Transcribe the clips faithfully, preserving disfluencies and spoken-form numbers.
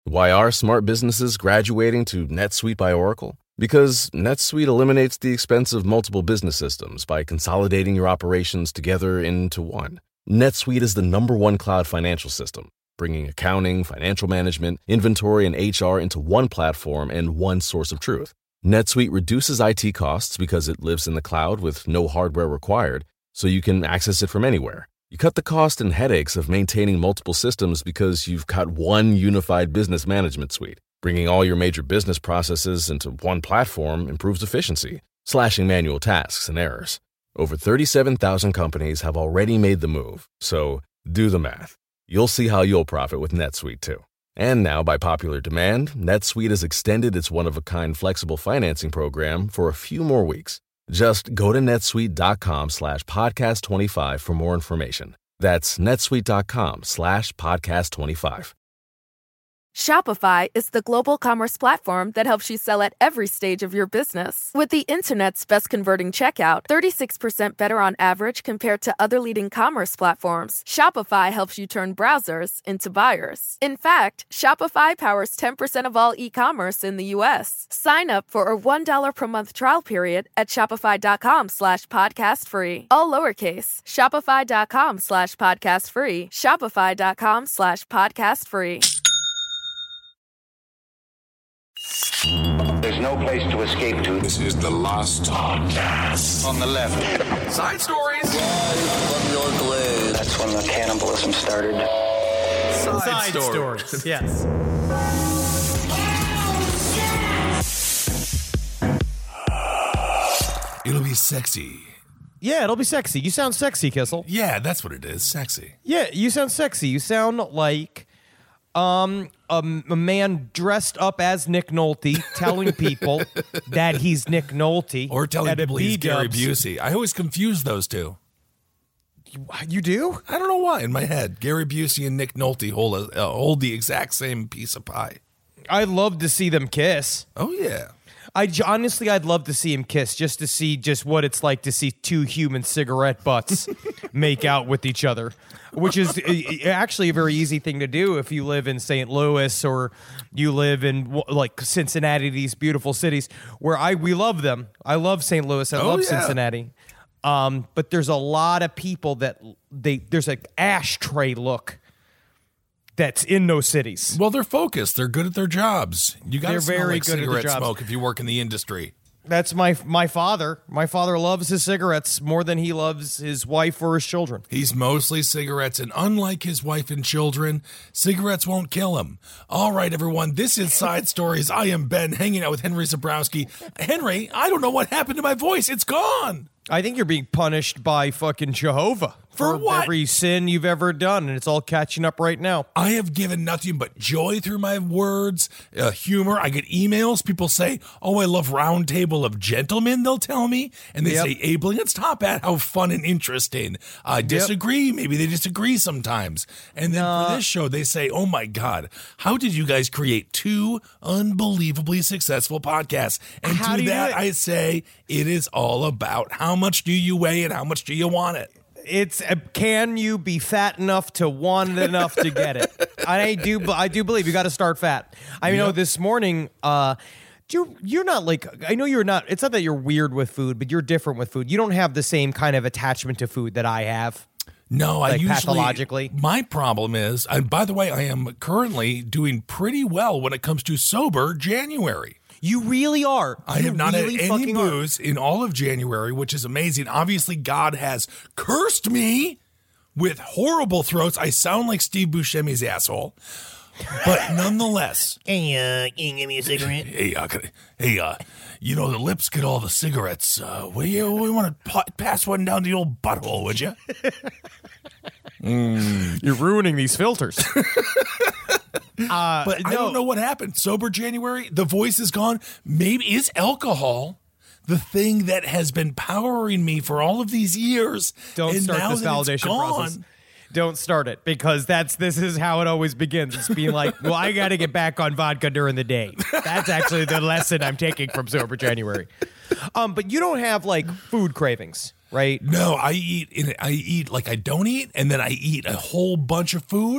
Why are smart businesses graduating to NetSuite by Oracle? Because NetSuite eliminates the expense of multiple business systems by consolidating your operations together into one. NetSuite is the number one cloud financial system, bringing accounting, financial management, inventory, and H R into one platform and one source of truth. NetSuite reduces I T costs because it lives in the cloud with no hardware required, so you can access it from anywhere. You cut the cost and headaches of maintaining multiple systems because you've got one unified business management suite. Bringing all your major business processes into one platform improves efficiency, slashing manual tasks and errors. Over thirty-seven thousand companies have already made the move, so do the math. You'll see how you'll profit with NetSuite too. And now, by popular demand, NetSuite has extended its one-of-a-kind flexible financing program for a few more weeks. Just go to netsuite.com slash podcast 25 for more information. That's netsuite.com slash podcast 25. Shopify is the global commerce platform that helps you sell at every stage of your business. With the internet's best converting checkout, thirty-six percent better on average compared to other leading commerce platforms, Shopify helps you turn browsers into buyers. In fact, Shopify powers ten percent of all e-commerce in the U S. Sign up for a one dollar per month trial period at shopify.com slash podcast free. All lowercase, shopify.com slash podcast free, shopify.com slash podcast free. There's no place to escape to. This is the Lost Podcast. On the left. Side stories. From your glade. That's when the cannibalism started. Side, Side stories. stories. Yes. It'll be sexy. Yeah, it'll be sexy. You sound sexy, Kissel. Yeah, that's what it is. Sexy. Yeah, you sound sexy. You sound like um a, a man dressed up as Nick Nolte telling people that he's Nick Nolte. Or telling people he's Gary B-dubs. Busey. I always confuse those two. You, you do? I don't know why. In my head, Gary Busey and Nick Nolte hold, a, uh, hold the exact same piece of pie. I'd love to see them kiss. Oh, yeah. I honestly, I'd love to see him kiss, just to see just what it's like to see two human cigarette butts make out with each other, which is actually a very easy thing to do if you live in Saint Louis or you live in like Cincinnati, these beautiful cities where I we love them. I love Saint Louis. I oh, love yeah. Cincinnati. Um, but there's a lot of people that they there's an ashtray look that's in those cities. Well, they're focused. They're good at their jobs. You got to They're smell very like good at their cigarette jobs. smoke if you work in the industry. That's my my father. My father loves his cigarettes more than he loves his wife or his children. He's mostly cigarettes, and unlike his wife and children, cigarettes won't kill him. All right, everyone, this is Side Stories. I am Ben, hanging out with Henry Zabrowski. Henry, I don't know what happened to my voice. It's gone. I think you're being punished by fucking Jehovah. For what? Every sin you've ever done, and it's all catching up right now. I have given nothing but joy through my words, uh, humor. I get emails. People say, oh, I love Round Table of Gentlemen, they'll tell me. And they Yep. say, Abe, let's top at how fun and interesting. I disagree. Maybe they disagree sometimes. And then Nah. for this show, they say, oh, my God, how did you guys create two unbelievably successful podcasts? And How to do you do that, it? I say, it is all about how much do you weigh and how much do you want it? It's uh, can you be fat enough to want it enough to get it? I do. I do believe you got to start fat. I know Yep. this morning. Uh, you're you're not like I know you're not. It's not that you're weird with food, but you're different with food. You don't have the same kind of attachment to food that I have. No, I Like usually pathologically? My problem is, and by the way, I am currently doing pretty well when it comes to sober January. You really are. I You have not really had any fucking are. booze in all of January, which is amazing. Obviously, God has cursed me with horrible throats. I sound like Steve Buscemi's asshole, but nonetheless. Hey, uh, can you give me a cigarette? Hey, uh, can I- hey, uh, you know the lips get all the cigarettes. Uh, will you, we want to pa- pass one down the old butthole, would you? You're ruining these filters. uh, But I no. don't know what happened. Sober January, the voice is gone. Maybe is alcohol the thing that has been powering me for all of these years? Don't and start now this that it's validation gone, process. Don't start it because that's this is how it always begins. It's being like, well, I got to get back on vodka during the day. That's actually the lesson I'm taking from Sober January. Um, but you don't have like food cravings, right? No, I eat. In, I eat like I don't eat, and then I eat a whole bunch of food,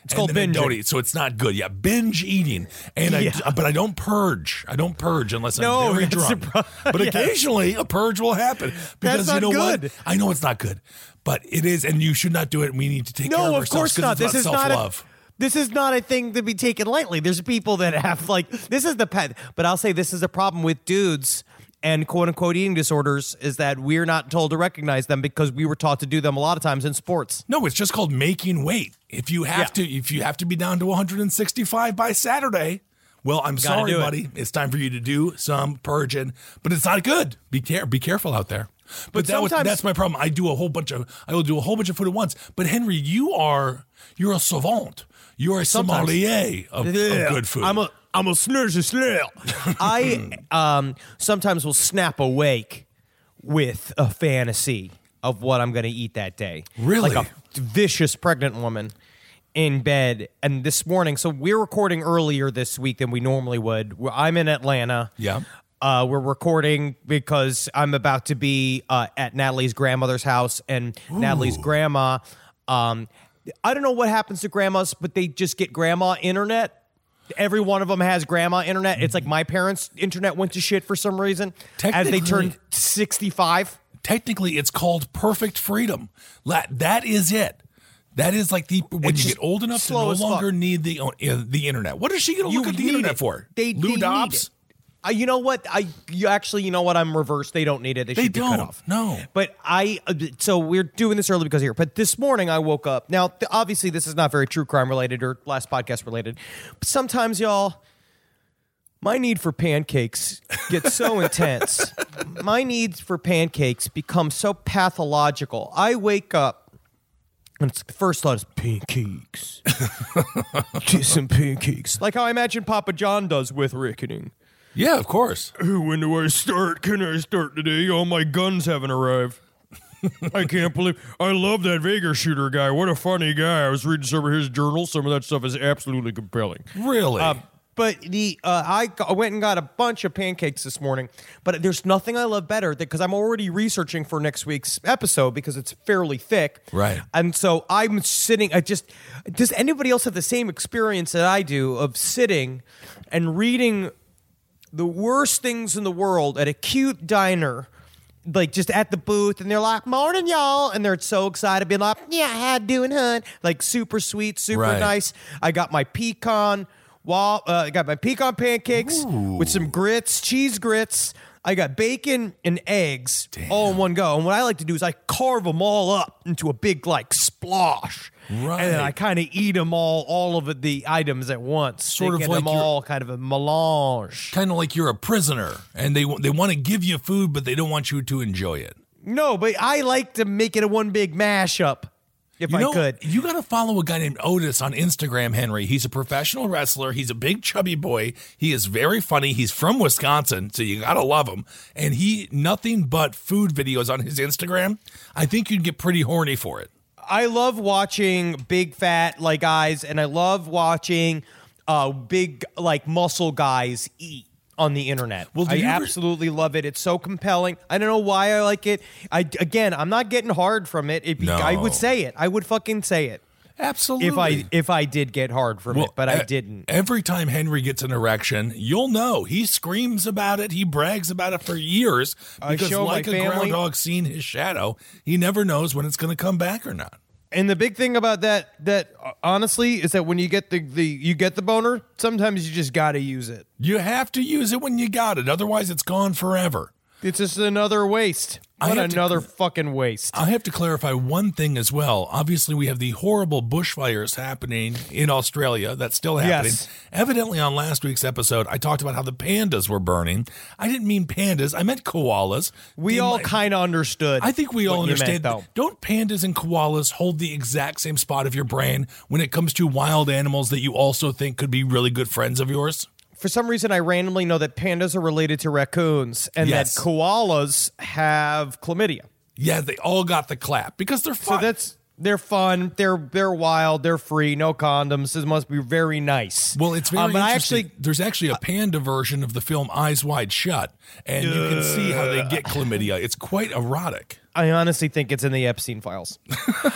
It's called then I don't binging. eat, so it's not good. Yeah, binge eating, and Yeah. I but I don't purge. I don't purge unless I'm No, very that's the drunk. pro- But Yes. occasionally a purge will happen because That's you not know good. what? I know it's not good, but it is, and you should not do it. We need to take care of No, of ourselves course 'cause not. it's This is about not a, self-love. this is not a thing to be taken lightly. There's people that have like this is the pet, but I'll say this is a problem with dudes and quote unquote eating disorders is that we're not told to recognize them because we were taught to do them a lot of times in sports. No, it's just called making weight. If you have Yeah. to, if you have to be down to one hundred sixty-five by Saturday, well, I'm Gotta sorry, do it. buddy. It's time for you to do some purging, but it's not good. Be care, be careful out there. But, But that was, sometimes- that's my problem. I do a whole bunch of, I will do a whole bunch of food at once. But Henry, you are, you're a savant. You're a Sometimes. sommelier of, of good food. I'm a I'm a snurzy snail. I um sometimes will snap awake with a fantasy of what I'm going to eat that day. Really? Like a vicious pregnant woman in bed. And this morning, so we're recording earlier this week than we normally would. We're- I'm in Atlanta. Yeah. Uh, we're recording because I'm about to be uh, at Natalie's grandmother's house, and Natalie's grandma. Um, I don't know what happens to grandmas, but they just get grandma internet. Every one of them has grandma internet. It's like my parents' internet went to shit for some reason as they Technically- turned sixty-five. Technically, it's called perfect freedom. La- That is it. That is like the when It's you just get old enough to slow no as fuck. longer need the uh, the internet. What is she going to look at the need internet it. for? They, Lou they need Dobbs? it. Uh, you know what? I you actually, you know what? I'm reversed. They don't need it. They, They should be cut don't. off. No. But I. Uh, so we're doing this early because of here. But this morning I woke up. Now, th- obviously, this is not very true crime related or last podcast related. But sometimes, y'all, my need for pancakes gets so intense. My needs for pancakes become so pathological. I wake up. And it's, the first thought is pancakes. Get some pancakes. Like how I imagine Papa John does with Reckoning. Yeah, of course. When do I start? Can I start today? All my guns haven't arrived. I can't believe. I love that Vegas shooter guy. What a funny guy. I was reading some of his journals. Some of that stuff is absolutely compelling. Really? Um, but the uh, I, got, I went and got a bunch of pancakes this morning. But there's nothing I love better because I'm already researching for next week's episode because it's fairly thick. Right. And so I'm sitting. I just does anybody else have the same experience that I do of sitting and reading the worst things in the world at a cute diner? Like just at the booth, and they're like, "Morning, y'all," and they're so excited, being like, "Yeah, how you doing, hun?" Like super sweet, super Right. nice. I got my pecan. Well, uh, I got my pecan pancakes with some grits, cheese grits. I got bacon and eggs all in one go. And what I like to do is I carve them all up into a big like splosh. Right. And then I kind of eat them all, all of the items at once. Sort of making like them you're- all kind of a melange. kind of like you're a prisoner, and they they want to give you food, but they don't want you to enjoy it. No, but I like to make it a one big mashup if You I know, could. you got to follow a guy named Otis on Instagram, Henry. He's a professional wrestler. He's a big chubby boy. He is very funny. He's from Wisconsin, so you got to love him. And he, nothing but food videos on his Instagram. I think you'd get pretty horny for it. I love watching big fat like guys, and I love watching uh, big like muscle guys eat on the internet. Well, do I you ever- absolutely love it. It's so compelling. I don't know why I like it. I again, I'm not getting hard from it. It'd be, No. I would say it. I would fucking say it Absolutely. if I if I did get hard from it, but I e- didn't. Every time Henry gets an erection, you'll know. He screams about it. He brags about it for years I because, show my like a family- groundhog seeing his shadow, he never knows when it's going to come back or not. And the big thing about that, that uh, honestly, is that when you get the, the you get the boner, sometimes you just got to use it. You have to use it when you got it. Otherwise, it's gone forever. It's just another waste. I What have to- another fucking waste. I have to clarify one thing as well. Obviously, we have the horrible bushfires happening in Australia. That's still happening. Yes. Evidently, on last week's episode, I talked about how the pandas were burning. I didn't mean pandas. I meant koalas. We They all might- kind of understood. I think we all what you understand. meant, though. Don't pandas and koalas hold the exact same spot of your brain when it comes to wild animals that you also think could be really good friends of yours? For some reason, I randomly know that pandas are related to raccoons, and Yes. that koalas have chlamydia. Yeah, they all got the clap because they're fun. So that's they're fun. They're they're wild. They're free. No condoms. This must be very nice. Well, it's very Um, but I interesting. actually, There's actually a panda version of the film Eyes Wide Shut, and you can see how they get chlamydia. It's quite erotic. I honestly think it's in the Epstein files.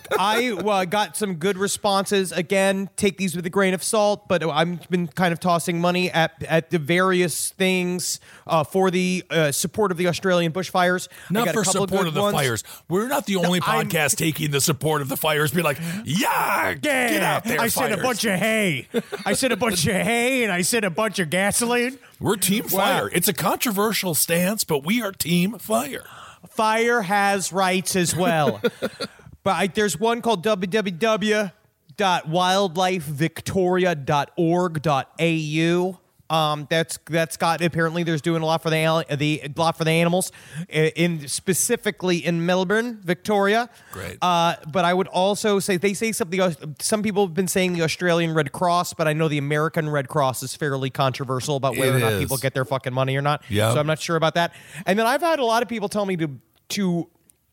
I uh, got some good responses. Again, take these with a grain of salt, but I've been kind of tossing money at at the various things uh, for the uh, support of the Australian bushfires. Not for support of the ones. fires. We're not the only no, podcast I'm, taking the support of the fires. Be like, yeah, get, get out there, I fires. said a bunch of hay. I said a bunch of hay, and I said a bunch of gasoline. We're Team Fire. Wow. It's a controversial stance, but we are Team Fire. Fire has rights as well. But I, there's one called w w w dot wildlife victoria dot org dot a u. Um, that's that's got apparently there's doing a lot for the the a lot for the animals, in specifically in Melbourne, Victoria. Great. Uh, but I would also say they say something. Some people have been saying the Australian Red Cross, but I know the American Red Cross is fairly controversial about whether it or not is. people get their fucking money or not. Yeah. So I'm not sure about that. And then I've had a lot of people tell me to to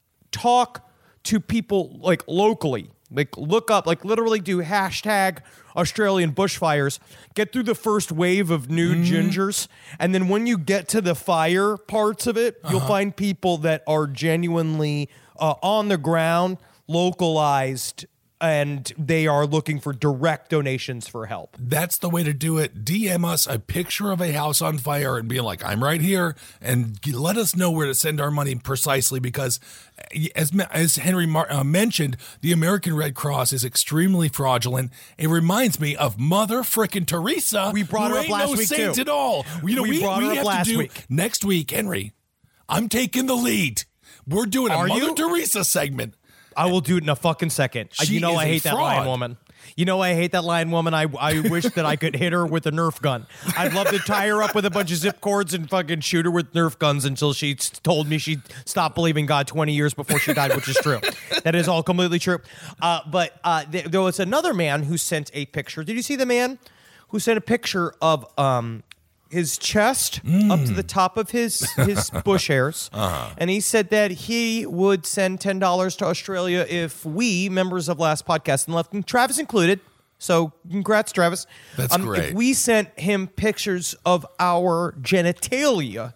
talk to people like locally. Like look up, like literally do hashtag Australian bushfires, get through the first wave of new mm. gingers, and then when you get to the fire parts of it, uh-huh. you'll find people that are genuinely uh, on the ground, localized, and they are looking for direct donations for help. That's the way to do it. D M us a picture of a house on fire and be like, I'm right here, and let us know where to send our money precisely, because as as Henry Mar- uh, mentioned, the American Red Cross is extremely fraudulent. It reminds me of Mother Frickin' Teresa. We brought her up last no week, saint too. At all. You know, we, we brought we her up have last to do week. Next week, Henry, I'm taking the lead. We're doing a Are Mother you? Teresa segment. I will do it in a fucking second. She you know is I hate a that fraud. lion woman. You know I hate that lion woman. I I wish that I could hit her with a Nerf gun. I'd love to tie her up with a bunch of zip cords and fucking shoot her with Nerf guns until she told me she stopped believing God twenty years before she died, which is true. That is all completely true. Uh, but uh, th- there was another man who sent a picture. Did you see the man who sent a picture of um, his chest mm. up to the top of his his bush hairs, uh-huh. and he said that he would send ten dollars to Australia if we, members of Last Podcast and Left, and Travis included, so congrats, Travis. That's um, great. If we sent him pictures of our genitalia,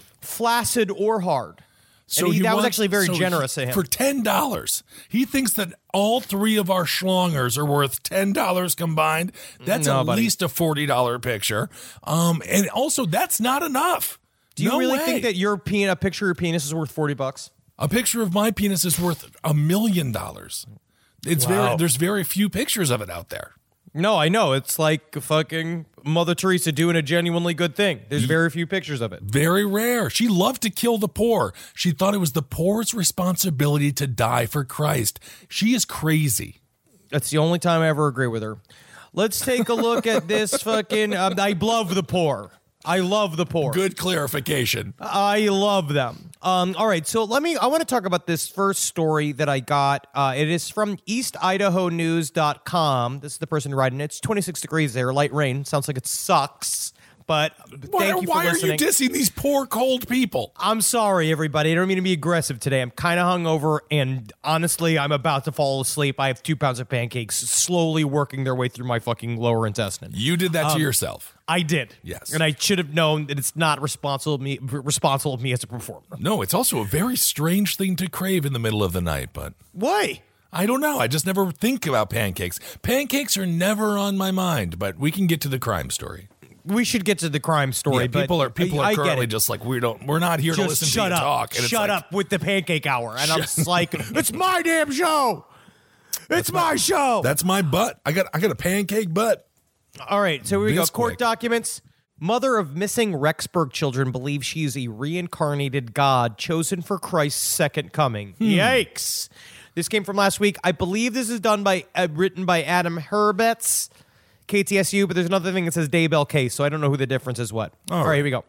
flaccid or hard. So and he, he that wants, was actually very so generous he, of him. For ten dollars. He thinks that all three of our schlongers are worth ten dollars combined. That's no, at buddy. least a forty dollars picture. Um, and also, that's not enough. Do you no really way. think that your pen, a picture of your penis is worth forty bucks? A picture of my penis is worth a million dollars. It's Wow. very There's very few pictures of it out there. No, I know. It's like fucking Mother Teresa doing a genuinely good thing. There's very few pictures of it. Very rare. She loved to kill the poor. She thought it was the poor's responsibility to die for Christ. She is crazy. That's the only time I ever agree with her. Let's take a look at this fucking... Um, I love the poor. I love the poor. Good clarification. I love them. Um, all right, so let me, I want to talk about this first story that I got. Uh, it is from east idaho news dot com. This is the person writing it. It's twenty-six degrees there, light rain. Sounds like it sucks, but why, thank you for why listening. are you dissing these poor, cold people? I'm sorry, everybody. I don't mean to be aggressive today. I'm kind of hungover, and honestly, I'm about to fall asleep. I have two pounds of pancakes slowly working their way through my fucking lower intestine. You did that Um, to yourself. I did. Yes. And I should have known that it's not responsible of me, responsible of me as a performer. No, it's also a very strange thing to crave in the middle of the night, but Why? I don't know. I just never think about pancakes. Pancakes are never on my mind, but we can get to the crime story. We should get to the crime story, Yeah, but people are people I, are I currently get it. just like we don't we're not here to Just listen shut to you up. talk. And it's Shut like, up with the pancake hour. And I'm just like, it's my damn show. It's my, my- show. That's my butt. I got I got a pancake butt. All right, so here we go. This Court quick. documents. Mother of missing Rexburg children believes she is a reincarnated God chosen for Christ's second coming. Hmm. Yikes. This came from last week. I believe this is done by uh, written by Adam Herbets, K T S U, but there's another thing that says Daybell Case, so I don't know who the difference is what. All right, here we go.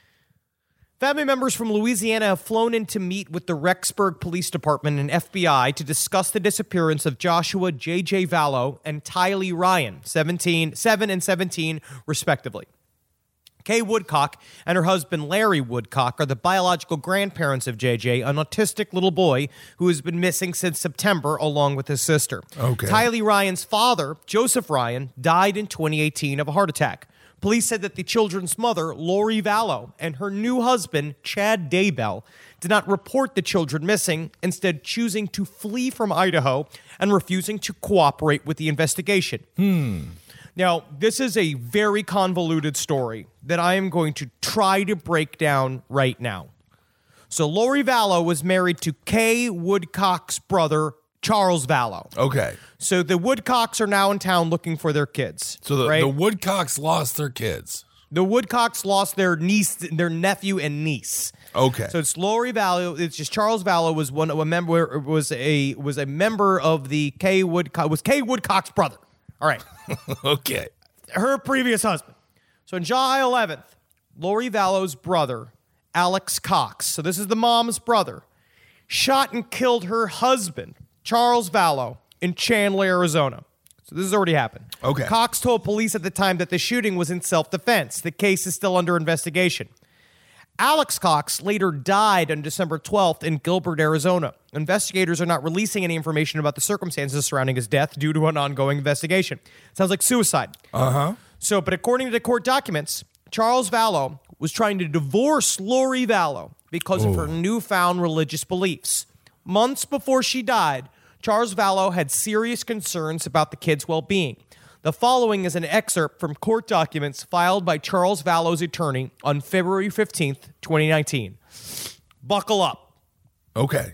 Family members from Louisiana have flown in to meet with the Rexburg Police Department and F B I to discuss the disappearance of Joshua J J Vallow and Tylee Ryan, seventeen, seven and seventeen, respectively. Kay Woodcock and her husband Larry Woodcock are the biological grandparents of J J, an autistic little boy who has been missing since September along with his sister. Okay. Tylee Ryan's father, Joseph Ryan, died in twenty eighteen of a heart attack. Police said that the children's mother, Lori Vallow, and her new husband, Chad Daybell, did not report the children missing, instead choosing to flee from Idaho and refusing to cooperate with the investigation. Hmm. Now, this is a very convoluted story that I am going to try to break down right now. So Lori Vallow was married to Kay Woodcock's brother, Charles Vallow. Okay. So the Woodcocks are now in town looking for their kids. So the, right? the Woodcocks lost their kids. The Woodcocks lost their niece, their nephew and niece. Okay. So it's Lori Vallow. It's just Charles Vallow was one a member was a was a member of the Kay Woodcock was Kay Woodcock's brother. All right. Okay. Her previous husband. So on July eleventh, Lori Vallow's brother, Alex Cox, so this is the mom's brother, shot and killed her husband, Charles Vallow, in Chandler, Arizona. So this has already happened. Okay. Cox told police at the time that the shooting was in self-defense. The case is still under investigation. Alex Cox later died on December twelfth in Gilbert, Arizona. Investigators are not releasing any information about the circumstances surrounding his death due to an ongoing investigation. Sounds like suicide. Uh-huh. So, but according to the court documents, Charles Vallow was trying to divorce Lori Vallow because Ooh. of her newfound religious beliefs. Months before she died, Charles Vallow had serious concerns about the kids' well-being. The following is an excerpt from court documents filed by Charles Vallow's attorney on February fifteenth, twenty nineteen. Buckle up. Okay.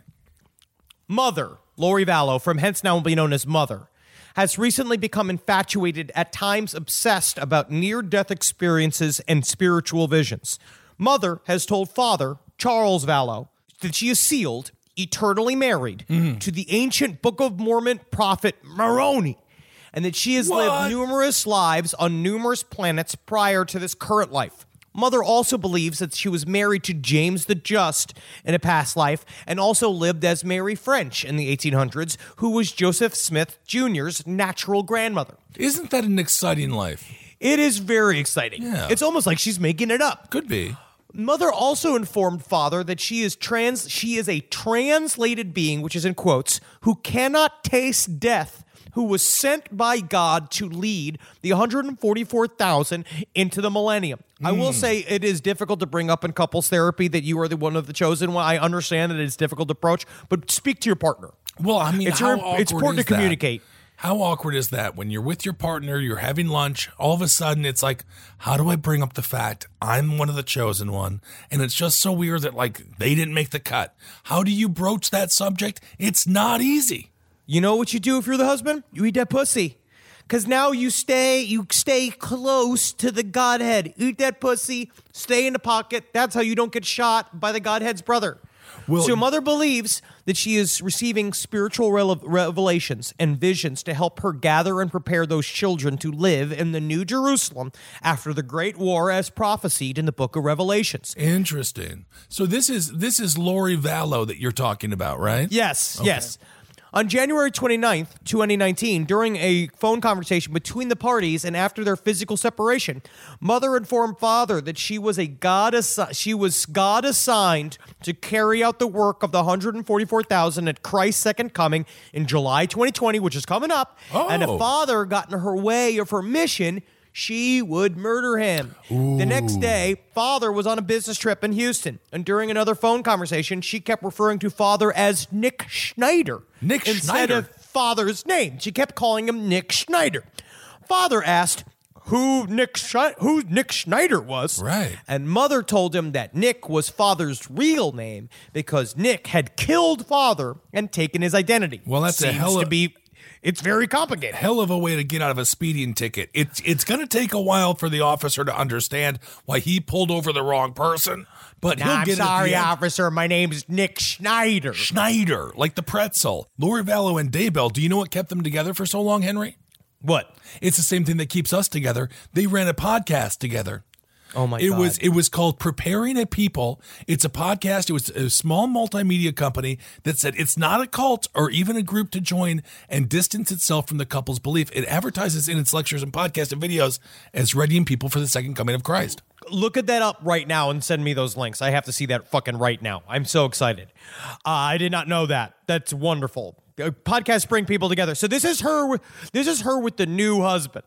Mother, Lori Vallow, from hence now will be known as Mother, has recently become infatuated, at times obsessed about near-death experiences and spiritual visions. Mother has told Father, Charles Vallow, that she is sealed, eternally married, mm. to the ancient Book of Mormon prophet Moroni, and that she has what? lived numerous lives on numerous planets prior to this current life. Mother also believes that she was married to James the Just in a past life and also lived as Mary French in the eighteen hundreds, who was Joseph Smith Junior's natural grandmother. Isn't that an exciting life? It is very exciting. Yeah. It's almost like she's making it up. Could be. Mother also informed Father that she is trans. She is a translated being, which is in quotes, who cannot taste death, who was sent by God to lead the one hundred forty-four thousand into the millennium. Mm. I will say it is difficult to bring up in couples therapy that you are the one of the chosen one. I understand that it's difficult to approach, but speak to your partner. Well, I mean, it's, how your, awkward it's important is to communicate. That? How awkward is that when you're with your partner, you're having lunch, all of a sudden it's like, how do I bring up the fact I'm one of the chosen one? And it's just so weird that, like, they didn't make the cut. How do you broach that subject? It's not easy. You know what you do if you're the husband? You eat that pussy. Because now you stay, you stay close to the Godhead. Eat that pussy, stay in the pocket. That's how you don't get shot by the Godhead's brother. Well, so Mother believes that she is receiving spiritual rele- revelations and visions to help her gather and prepare those children to live in the New Jerusalem after the Great War as prophesied in the book of Revelations. Interesting. So this is this is Lori Vallow that you're talking about, right? Yes, okay. yes. On January twenty-ninth, twenty nineteen, during a phone conversation between the parties and after their physical separation, Mother informed Father that she was a God assi- she was God assigned to carry out the work of the one hundred forty-four thousand at Christ's second coming in July twenty twenty, which is coming up. Oh. And if Father got in her way of her mission, she would murder him. Ooh. The next day, Father was on a business trip in Houston, and during another phone conversation, she kept referring to Father as Nick Schneider. Nick instead Schneider? of Father's name. She kept calling him Nick Schneider. Father asked who Nick Sch- who Nick Schneider was. Right. And Mother told him that Nick was Father's real name because Nick had killed Father and taken his identity. Well, that's Seems a hell of to be It's very complicated. Hell of a way to get out of a speeding ticket. It's it's going to take a while for the officer to understand why he pulled over the wrong person, but Nah, he'll I'm get sorry, it. Sorry, officer. My name's Nick Schneider. Schneider, like the pretzel. Lori Vallow and Daybell. Do you know what kept them together for so long, Henry? What? It's the same thing that keeps us together. They ran a podcast together. Oh my it God. was it was called Preparing a People. It's a podcast. It was a small multimedia company that said it's not a cult or even a group to join and distance itself from the couple's belief. It advertises in its lectures and podcasts and videos as readying people for the second coming of Christ. Look at that up right now and send me those links. I have to see that fucking right now. I'm so excited. Uh, I did not know that. That's wonderful. Uh, Podcasts bring people together. So this is her. This is her with the new husband.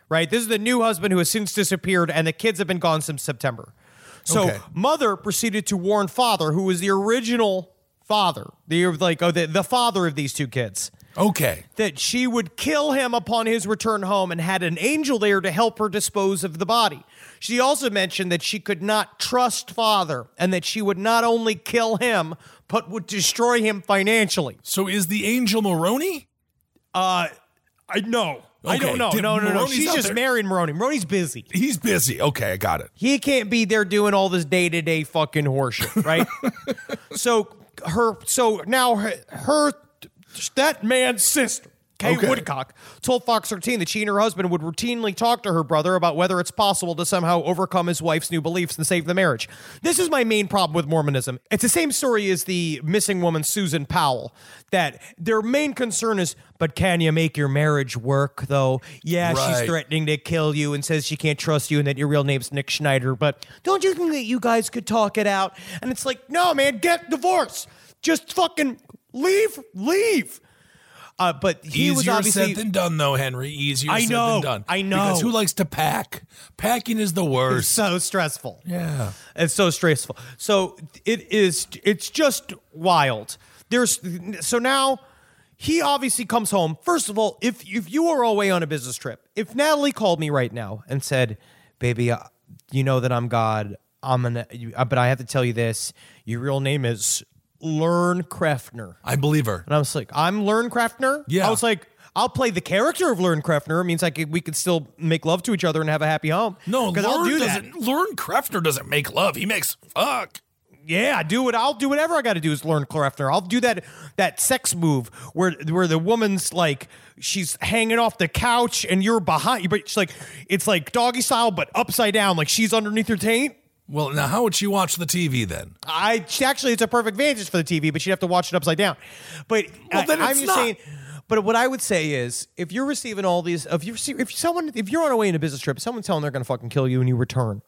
right? This is the new husband who has since disappeared, and the kids have been gone since September. So Okay. mother proceeded to warn father, who was the original father, the like oh, the, the father of these two kids, Okay. that she would kill him upon his return home and had an angel there to help her dispose of the body. She also mentioned that she could not trust father and that she would not only kill him, but would destroy him financially. So is the angel Maroney? Uh, I know. I Okay, don't know. did- No, no, no. Maroney's She's out just there- married Maroney. Maroney's busy. He's busy. Okay, I got it. He can't be there doing all this day-to-day fucking horseshit, right? so her, so now her, her that man's sister, Kay Okay. Woodcock, told Fox thirteen that she and her husband would routinely talk to her brother about whether it's possible to somehow overcome his wife's new beliefs and save the marriage. This is my main problem with Mormonism. It's the same story as the missing woman, Susan Powell, that their main concern is, but can you make your marriage work, though? Yeah, Right. she's threatening to kill you and says she can't trust you and that your real name's Nick Schneider, but don't you think that you guys could talk it out? And it's like, no, man, get divorced. Just fucking leave, leave. Uh, but he was Easier obviously said than done, though, Henry. Easier I said know, than done. I know. Because who likes to pack? Packing is the worst. so stressful. Yeah. It's so stressful. So it is. It's just wild. There's so now he obviously comes home. First of all, if if you are away on a business trip, if Natalie called me right now and said, "Baby, uh, you know that I'm God. I'm gonna, you, uh, but I have to tell you this. Your real name is Lern Krefner." I believe her. And I was like, I'm Lern Krefner? Yeah. I was like, I'll play the character of Lern Krefner. It means like we could still make love to each other and have a happy home. No, because I'll do Lern that. doesn't. Lern Krefner doesn't make love. He makes fuck. Yeah, do it. I'll do whatever I got to do is Lern Krefner. I'll do that that sex move where where the woman's like she's hanging off the couch and you're behind you, but it's like it's like doggy style but upside down, like she's underneath your taint. Well, now how would she watch the T V then? I actually, it's a perfect vantage for the T V, but you'd have to watch it upside down. But Well, I, then I'm it's just not. saying. But what I would say is, if you're receiving all these, if you if someone, if you're on a way in a business trip, someone's telling they're going to fucking kill you and you return,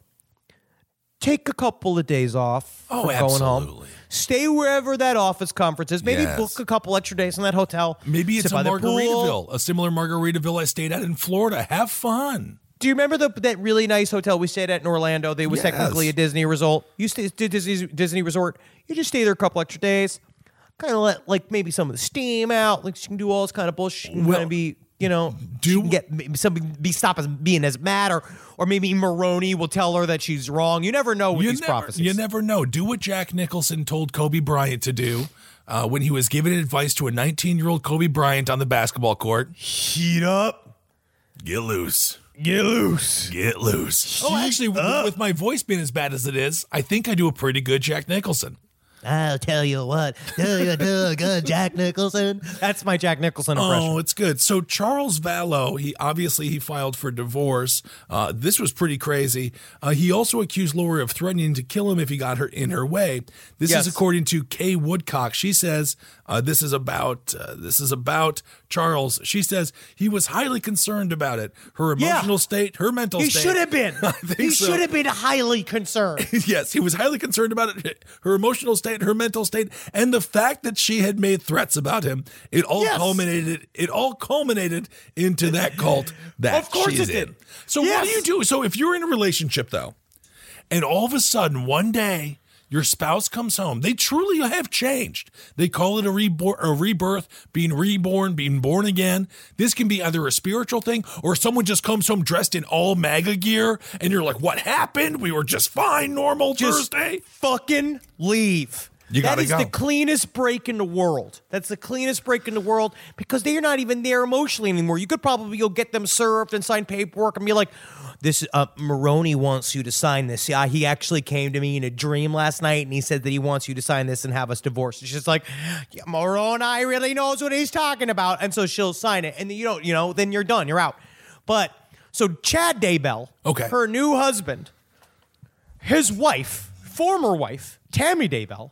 take a couple of days off. Oh, from going home. absolutely. Stay wherever that office conference is. Maybe Yes. book a couple extra days in that hotel. Maybe it's Sit a by the pool. Margaritaville, a similar Margaritaville I stayed at in Florida. Have fun. Do you remember the that really nice hotel we stayed at in Orlando? They was Yes. technically a Disney resort. You stay did Disney Disney resort. You just stay there a couple extra days, kind of let like maybe some of the steam out. Like you can do all this kind of bullshit. You Well, kind of be you know do- she can get maybe somebody be stop as being as mad or or maybe Maroney will tell her that she's wrong. You never know with You these never, prophecies. you never know. Do what Jack Nicholson told Kobe Bryant to do uh, when he was giving advice to a nineteen-year-old Kobe Bryant on the basketball court. Heat up, Get loose. get loose. Get loose. Oh, actually, with, with my voice being as bad as it is, I think I do a pretty good Jack Nicholson. I'll tell you what, do you do good, Jack Nicholson? That's my Jack Nicholson impression. Oh, it's good. So Charles Vallow, he obviously he filed for divorce. Uh, this was pretty crazy. Uh, he also accused Lori of threatening to kill him if he got her in her way. This Yes. is according to Kay Woodcock. She says uh, this is about uh, this is about Charles. She says he was highly concerned about it. Her Yeah. emotional state, her mental He state. should have been. I think He so. should have been highly concerned. Yes, he was highly concerned about it. Her emotional state, her mental state, and the fact that she had made threats about him. It all Yes. culminated. It all culminated into that cult that Of course she's it did. in. So what do Yes. you do? So if you're in a relationship though, and all of a sudden one day your spouse comes home, they truly have changed. They call it a, rebor- a rebirth, being reborn, being born again. This can be either a spiritual thing or someone just comes home dressed in all MAGA gear and you're like, what happened? We were just fine, normal Just Thursday. fucking leave. You That gotta is go. the cleanest break in the world. That's the cleanest break in the world because they are not even there emotionally anymore. You could probably go get them served and sign paperwork and be like, "This uh, Maroney wants you to sign this. Yeah, he actually came to me in a dream last night and he said that he wants you to sign this and have us divorced." It's just like, yeah, Maroney really knows what he's talking about, and so she'll sign it, and then you don't, you know, then you're done, you're out. But so Chad Daybell, Okay. her new husband, his wife, former wife, Tammy Daybell.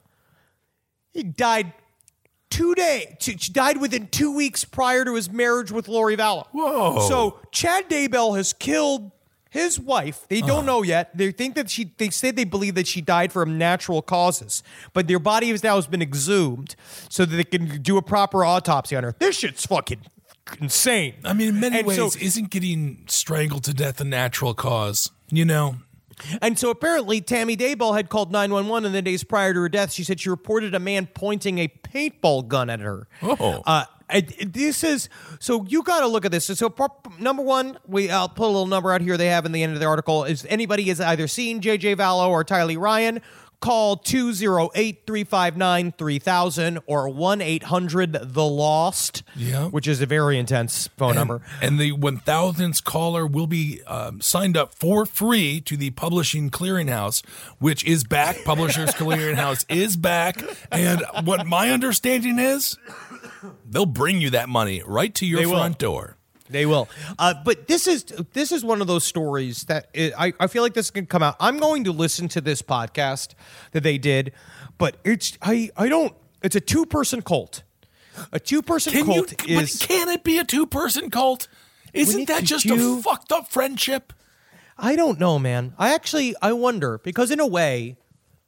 He died two days. She died within two weeks prior to his marriage with Lori Vallow. Whoa. So Chad Daybell has killed his wife. They don't know yet. They think that she, they said they believe that she died from natural causes, but their body has now has been exhumed so that they can do a proper autopsy on her. This shit's fucking insane. I mean, in many And ways, so- isn't getting strangled to death a natural cause? You know? And so apparently Tammy Daybell had called nine one one in the days prior to her death. She said she reported a man pointing a paintball gun at her. Oh. Uh, I- this is, so you got to look at this. So, so pro- number one, we, I'll put a little number out here they have in the end of the article. Is anybody has either seen J J Vallow or Tylee Ryan, call two oh eight, three five nine, three thousand or one eight hundred the lost, Yeah. which is a very intense phone And, number. and the one thousandth caller will be um, signed up for free to the Publishing Clearinghouse, which is back. Publishers Clearinghouse is back. And what my understanding is, they'll bring you that money right to your They will. front door. They will. Uh, but this is this is one of those stories that it, I, I feel like this can come out. I'm going to listen to this podcast that they did, but it's I, I don't it's a two person cult. A two person Can you? cult is But can it be a two-person cult? Isn't it that to just do- a fucked up friendship? I don't know, man. I actually I wonder because in a way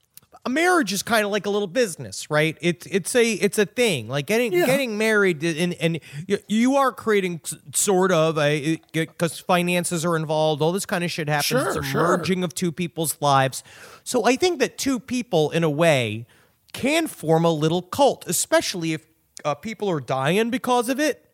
a marriage is kind of like a little business, right? It's it's a it's a thing. Like getting Yeah. getting married, and and you, you are creating s- sort of a because finances are involved. All this kind of shit happens. Sure, it's a sure. merging of two people's lives. So I think that two people, in a way, can form a little cult, especially if uh, people are dying because of it.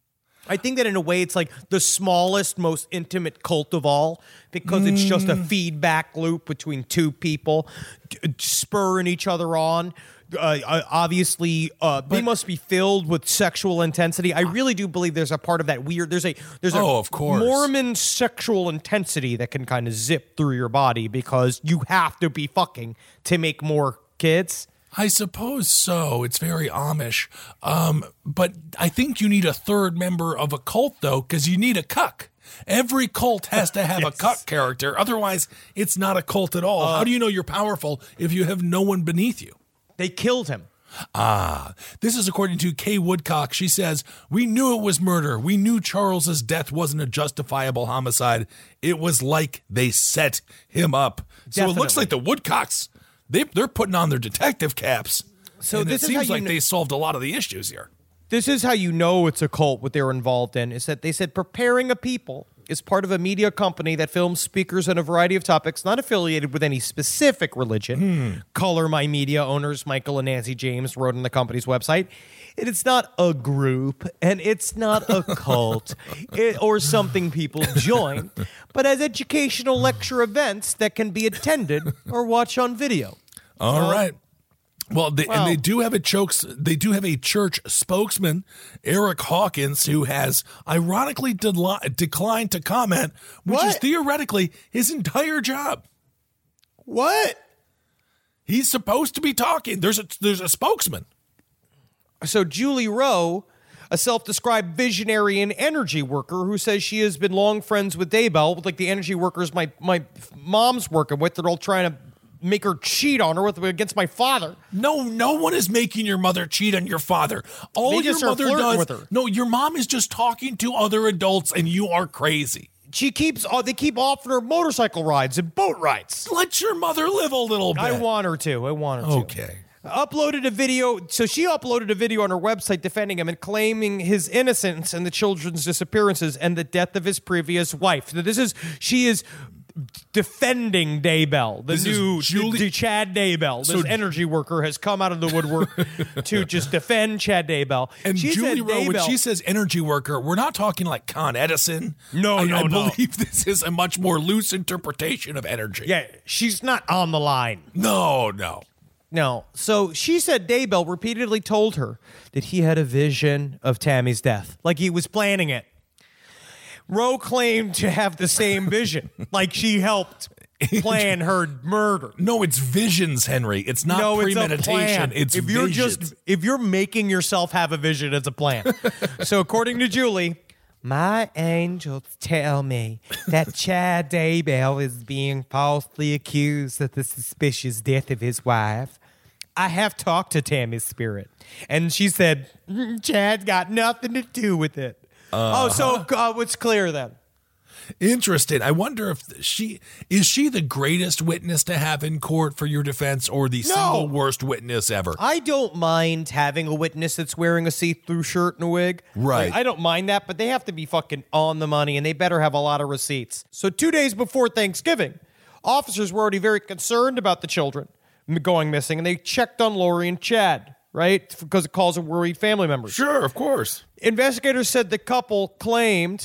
I think that in a way it's like the smallest, most intimate cult of all because it's just a feedback loop between two people d- spurring each other on. Uh, uh, obviously, uh, they must be filled with sexual intensity. I really do believe there's a part of that weird. There's a there's a Oh, of course. Mormon sexual intensity that can kind of zip through your body because you have to be fucking to make more kids. I suppose so. It's very Amish. Um, but I think you need a third member of a cult, though, because you need a cuck. Every cult has to have Yes. a cuck character. Otherwise, it's not a cult at all. Uh, How do you know you're powerful if you have no one beneath you? They killed him. Ah, this is according to Kay Woodcock. She says, "We knew it was murder. We knew Charles's death wasn't a justifiable homicide. It was like they set him up." So it looks Definitely. like the Woodcocks, they, they're putting on their detective caps. So and this it is how seems you like kn- they solved a lot of the issues here. This is how you know it's a cult, what they were involved in, is that they said preparing a people is part of a media company that films speakers on a variety of topics not affiliated with any specific religion. Color My Media owners Michael and Nancy James wrote on the company's website. And it's not a group, and it's not a cult it, or something people join, but as educational lecture events that can be attended or watched on video. All Uh, right. Well, they, well- and they do have a chokes. They do have a church spokesman, Eric Hawkins, who has ironically deli- declined to comment, which is What? theoretically his entire job. What? He's supposed to be talking. There's a there's a spokesman. So Julie Rowe, a self-described visionary and energy worker who says she has been long friends with Daybell, with like the energy workers my my mom's working with, they're all trying to make her cheat on her with against my father. No, no one is making your mother cheat on your father. All They your just are mother flirting does. with her. No, your mom is just talking to other adults, and you are crazy. She keeps uh, they keep offering her motorcycle rides and boat rides. Let your mother live a little bit. I want her to. I want her to. Okay. Uploaded a video. So she uploaded a video on her website defending him and claiming his innocence in the children's disappearances and the death of his previous wife. So this is she is defending Daybell, the This is new Julie- d- d- Chad Daybell. This So- energy worker has come out of the woodwork to just defend Chad Daybell. And she Julie said Rowe, when Daybell- she says energy worker, we're not talking like Con Edison. No, I, no, I no. believe this is a much more loose interpretation of energy. yeah, she's not on the line. No, no. No. So she said Daybell repeatedly told her that he had a vision of Tammy's death, like he was planning it. Rowe claimed to have the same vision, like she helped plan her murder. No, it's visions, Henry. It's not no, it's a premeditation. plan. It's if you're visions. just if you're making yourself have a vision, it's a plan. So according to Julie, my angels tell me that Chad Daybell is being falsely accused of the suspicious death of his wife. I have talked to Tammy's spirit, and she said "Mm, Chad got nothing to do with it. Uh-huh. Oh, so uh, it's clear then. Interesting. I wonder if she is she the greatest witness to have in court for your defense, or the No. single worst witness ever? I don't mind having a witness that's wearing a see-through shirt and a wig. Right. Like, I don't mind that, but they have to be fucking on the money, and they better have a lot of receipts. So two days before Thanksgiving, officers were already very concerned about the children going missing, and they checked on Lori and Chad, right? Because it calls of worried family members. Sure, of course. Investigators said the couple claimed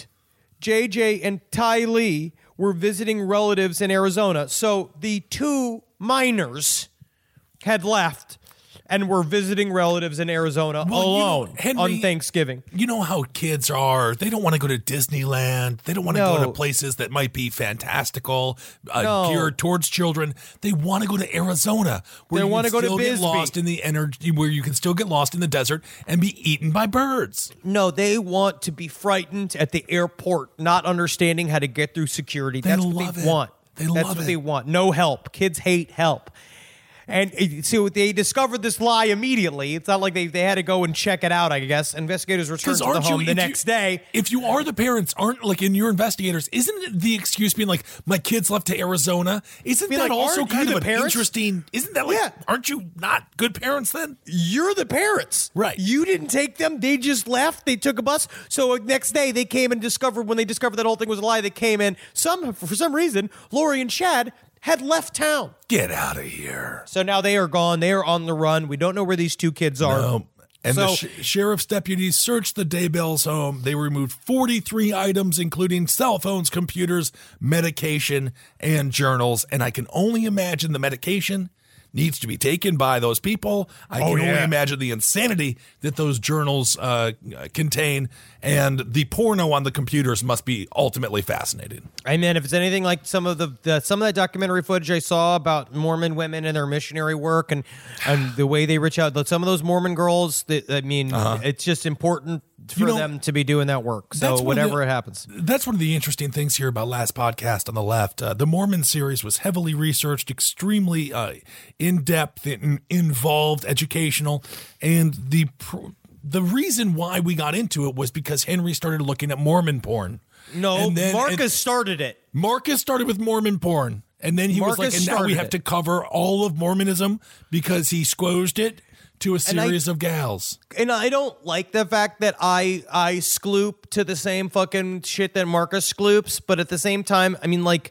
J J and Ty Lee were visiting relatives in Arizona. So the two minors had left and were visiting relatives in Arizona Well, you know, alone Henry, on Thanksgiving. You know how kids are. They don't want to go to Disneyland. They don't want to No. go to places that might be fantastical, uh, No. geared towards children. They want to go to Arizona, where They you wanna can go to still get Bisbee. lost in the energy, where you can still get lost in the desert and be eaten by birds. No, they want to be frightened at the airport, not understanding how to get through security. They That's love what they it. want. They That's love what it. they want. No help. Kids hate help. And it- so they discovered this lie immediately. It's not like they, they had to go and check it out, I guess. Investigators returned to the aren't home you, the if next you, day. If you are the parents, aren't like in your investigators, isn't it the excuse being like, my kids left to Arizona? Isn't Be that like, also aren't kind you of the an parents? interesting? Isn't that like, Yeah. aren't you not good parents then? You're the parents. Right. You didn't take them. They just left. They took a bus. So next day they came and discovered, when they discovered that whole thing was a lie, they came in. Some, for some reason, Lori and Chad had left town. Get out of here. So now they are gone. They are on the run. We don't know where these two kids are. No. And So- the sh- sheriff's deputies searched the Daybell's home. They removed forty-three items, including cell phones, computers, medication, and journals. And I can only imagine the medication needs to be taken by those people. I Oh, can only yeah. imagine the insanity that those journals uh, contain. And the porno on the computers must be ultimately fascinating. And then if it's anything like some of the, the some of that documentary footage I saw about Mormon women and their missionary work and and the way they reach out, some of those Mormon girls, that, I mean, it's just important for You know, them to be doing that work. So that's one of whatever the- it happens. That's one of the interesting things here about Last Podcast on the Left. Uh, the Mormon series was heavily researched, extremely uh, in-depth, in, involved, educational, and the pr- the reason why we got into it was because Henry started looking at Mormon porn. No, And then- Marcus and- started it. Marcus started with Mormon porn, and then he was like, Marcus and now we started have it. to cover all of Mormonism because he squozed it to a And I- series of gals. And I don't like the fact that I I skloop to the same fucking shit that Marcus skloops, but at the same time, I mean, like,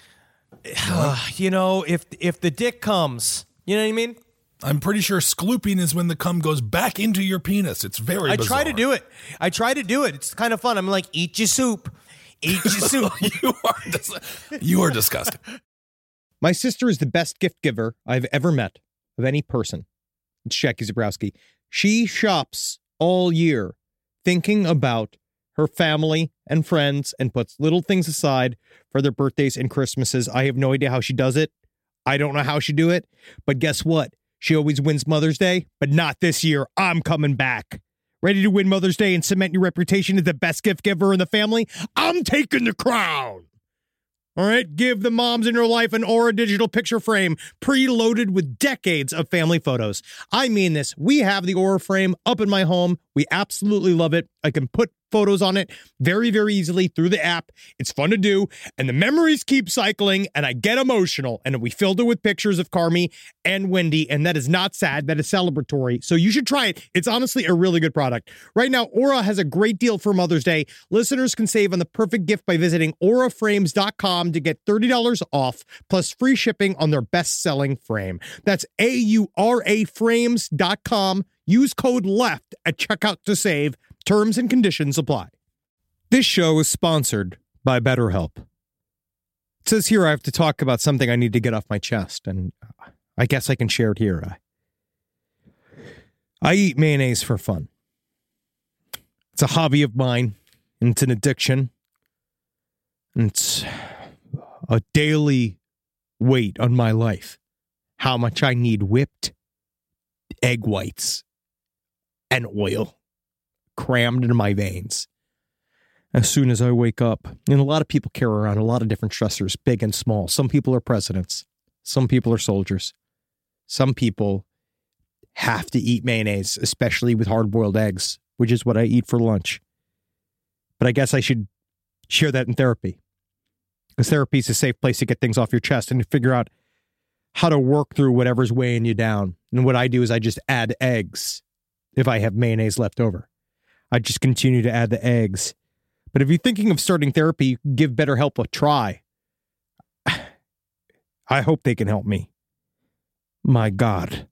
you know, if if the dick comes, you know what I mean? I'm pretty sure sklooping is when the cum goes back into your penis. It's very I bizarre. try to do it. I try to do it. It's kind of fun. I'm like, eat your soup, eat your soup. you are dis- you are disgusting. My sister is the best gift giver I've ever met of any person. It's Jackie Zabrowski. She shops all year thinking about her family and friends and puts little things aside for their birthdays and Christmases. I have no idea how she does it. I don't know how she do it. But guess what? She always wins Mother's Day, but not this year. I'm coming back. Ready to win Mother's Day and cement your reputation as the best gift giver in the family? I'm taking the crown. All right, give the moms in your life an Aura digital picture frame preloaded with decades of family photos. I mean this. We have the Aura frame up in my home. We absolutely love it. I can put photos on it very, very easily through the app. It's fun to do, and the memories keep cycling, and I get emotional. And we filled it with pictures of Carmi and Wendy, and that is not sad. That is celebratory. So you should try it. It's honestly a really good product. Right now, Aura has a great deal for Mother's Day. Listeners can save on the perfect gift by visiting aura frames dot com to get thirty dollars off, plus free shipping on their best-selling frame. That's A U R A frames dot com. Use code LEFT at checkout to save. Terms and conditions apply. This show is sponsored by BetterHelp. It says here I have to talk about something I need to get off my chest, and I guess I can share it here. I eat mayonnaise for fun. It's a hobby of mine, and it's an addiction. And it's a daily weight on my life. How much I need whipped egg whites and oil crammed into my veins as soon as I wake up. And a lot of people carry around a lot of different stressors, big and small. Some people are presidents. Some people are soldiers. Some people have to eat mayonnaise, especially with hard-boiled eggs, which is what I eat for lunch. But I guess I should share that in therapy. Because therapy is a safe place to get things off your chest and to figure out how to work through whatever's weighing you down. And what I do is I just add eggs if I have mayonnaise left over. I just continue to add the eggs. But if you're thinking of starting therapy, give BetterHelp a try. I hope they can help me. My God.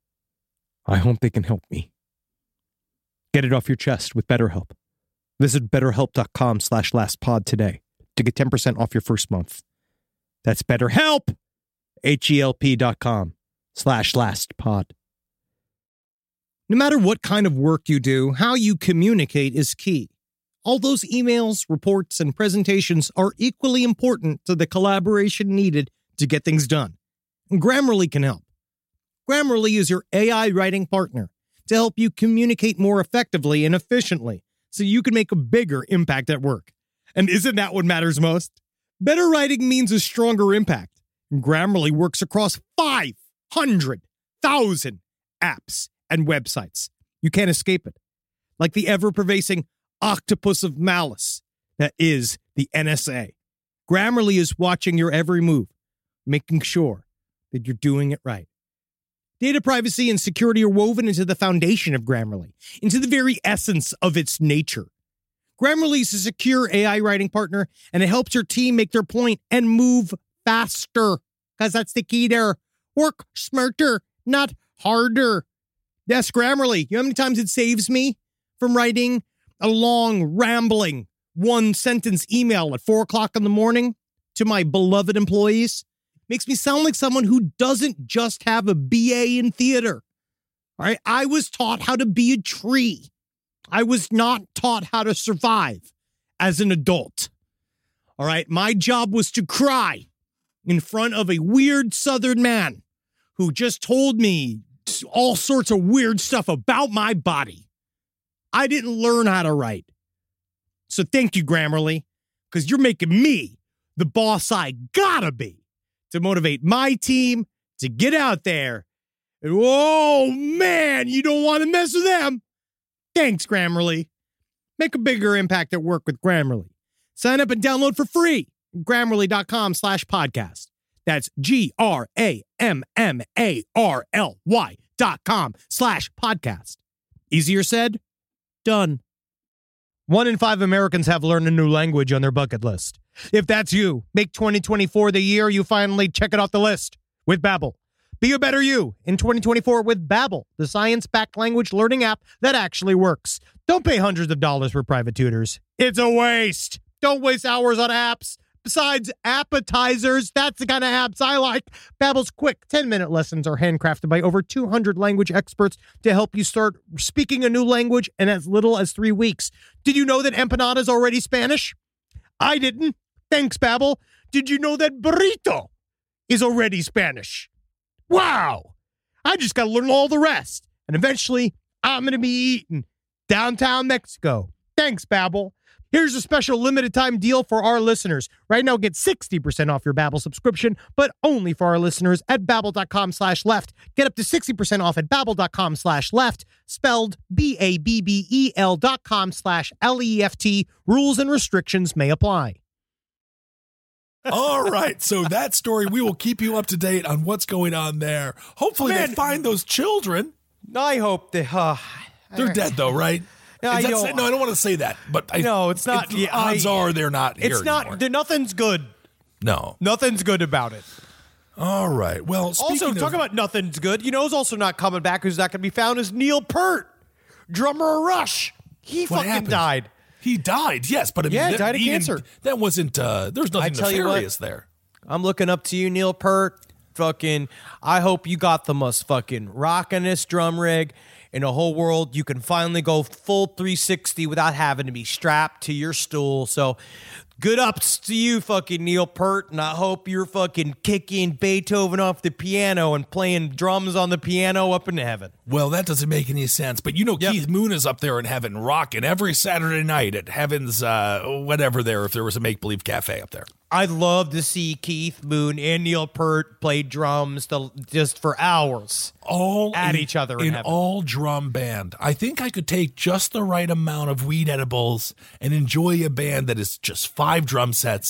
I hope they can help me. Get it off your chest with BetterHelp. Visit betterhelp.com slash lastpod today to get ten percent off your first month. That's BetterHelp. H-E-L-P dot com slash lastpod. No matter what kind of work you do, how you communicate is key. All those emails, reports, and presentations are equally important to the collaboration needed to get things done. And Grammarly can help. Grammarly is your A I writing partner to help you communicate more effectively and efficiently so you can make a bigger impact at work. And isn't that what matters most? Better writing means a stronger impact. And Grammarly works across five hundred thousand apps and websites. You can't escape it. Like the ever-pervasive octopus of malice that is the N S A. Grammarly is watching your every move, making sure that you're doing it right. Data privacy and security are woven into the foundation of Grammarly, into the very essence of its nature. Grammarly is a secure A I writing partner, and it helps your team make their point and move faster, because that's the key there. Work smarter, not harder. Yes, Grammarly. You know how many times it saves me from writing a long, rambling, one-sentence email at four o'clock in the morning to my beloved employees? Makes me sound like someone who doesn't just have a B A in theater. All right, I was taught how to be a tree. I was not taught how to survive as an adult. All right, my job was to cry in front of a weird Southern man who just told me all sorts of weird stuff about my body. I didn't learn how to write. So thank you, Grammarly, because you're making me the boss I gotta be to motivate my team to get out there. And, oh, man, you don't want to mess with them. Thanks, Grammarly. Make a bigger impact at work with Grammarly. Sign up and download for free. Grammarly.com slash podcast. That's G-R-A-M-M-A-R-L-Y dot com slash podcast. Easier said, done. One in five Americans have learned a new language on their bucket list. If that's you, make twenty twenty-four the year you finally check it off the list with Babbel. Be a better you in twenty twenty-four with Babbel, the science-backed language learning app that actually works. Don't pay hundreds of dollars for private tutors. It's a waste. Don't waste hours on apps. Besides appetizers, that's the kind of apps I like. Babbel's quick ten-minute lessons are handcrafted by over two hundred language experts to help you start speaking a new language in as little as three weeks. Did you know that empanada is already Spanish? I didn't. Thanks, Babbel. Did you know that burrito is already Spanish? Wow. I just got to learn all the rest. And eventually, I'm going to be eating downtown Mexico. Thanks, Babbel. Here's a special limited time deal for our listeners. Right now, get sixty percent off your Babbel subscription, but only for our listeners at babbel.com slash left. Get up to sixty percent off at babbel.com slash left, spelled B-A-B-B-E-L dot com slash L-E-F-T. Rules and restrictions may apply. All right, so that story, we will keep you up to date on what's going on there. Hopefully Man. they find those children. I hope they... Uh, They're dead, though, right? No, Is I that don't- say- no, I don't want to say that, but I, No, it's not- it- yeah, odds I- are they're not here it's not... anymore. there- Nothing's good. No. Nothing's good about it. All right. Well, speaking Also, of, talk about nothing's good. You know who's also not coming back, who's not going to be found, is Neil Peart, drummer of Rush. He What fucking happened? died. He died, yes, but I mean, Yeah, that, died of he didn't- cancer. That wasn't. Uh, there's nothing I tell you what- nefarious there. I'm looking up to you, Neil Peart. Fucking, I hope you got the most fucking rockinest drum rig in the whole world. You can finally go full three sixty without having to be strapped to your stool. So, good ups to you, fucking Neil Peart, and I hope you're fucking kicking Beethoven off the piano and playing drums on the piano up in heaven. Well, that doesn't make any sense. But you know, Yep. Keith Moon is up there in heaven, rocking every Saturday night at Heaven's uh, whatever there. If there was a make believe cafe up there. I'd love to see Keith Moon and Neil Peart play drums to, just for hours. all At in- each other in in heaven. all drum band. I think I could take just the right amount of weed edibles and enjoy a band that is just five drum sets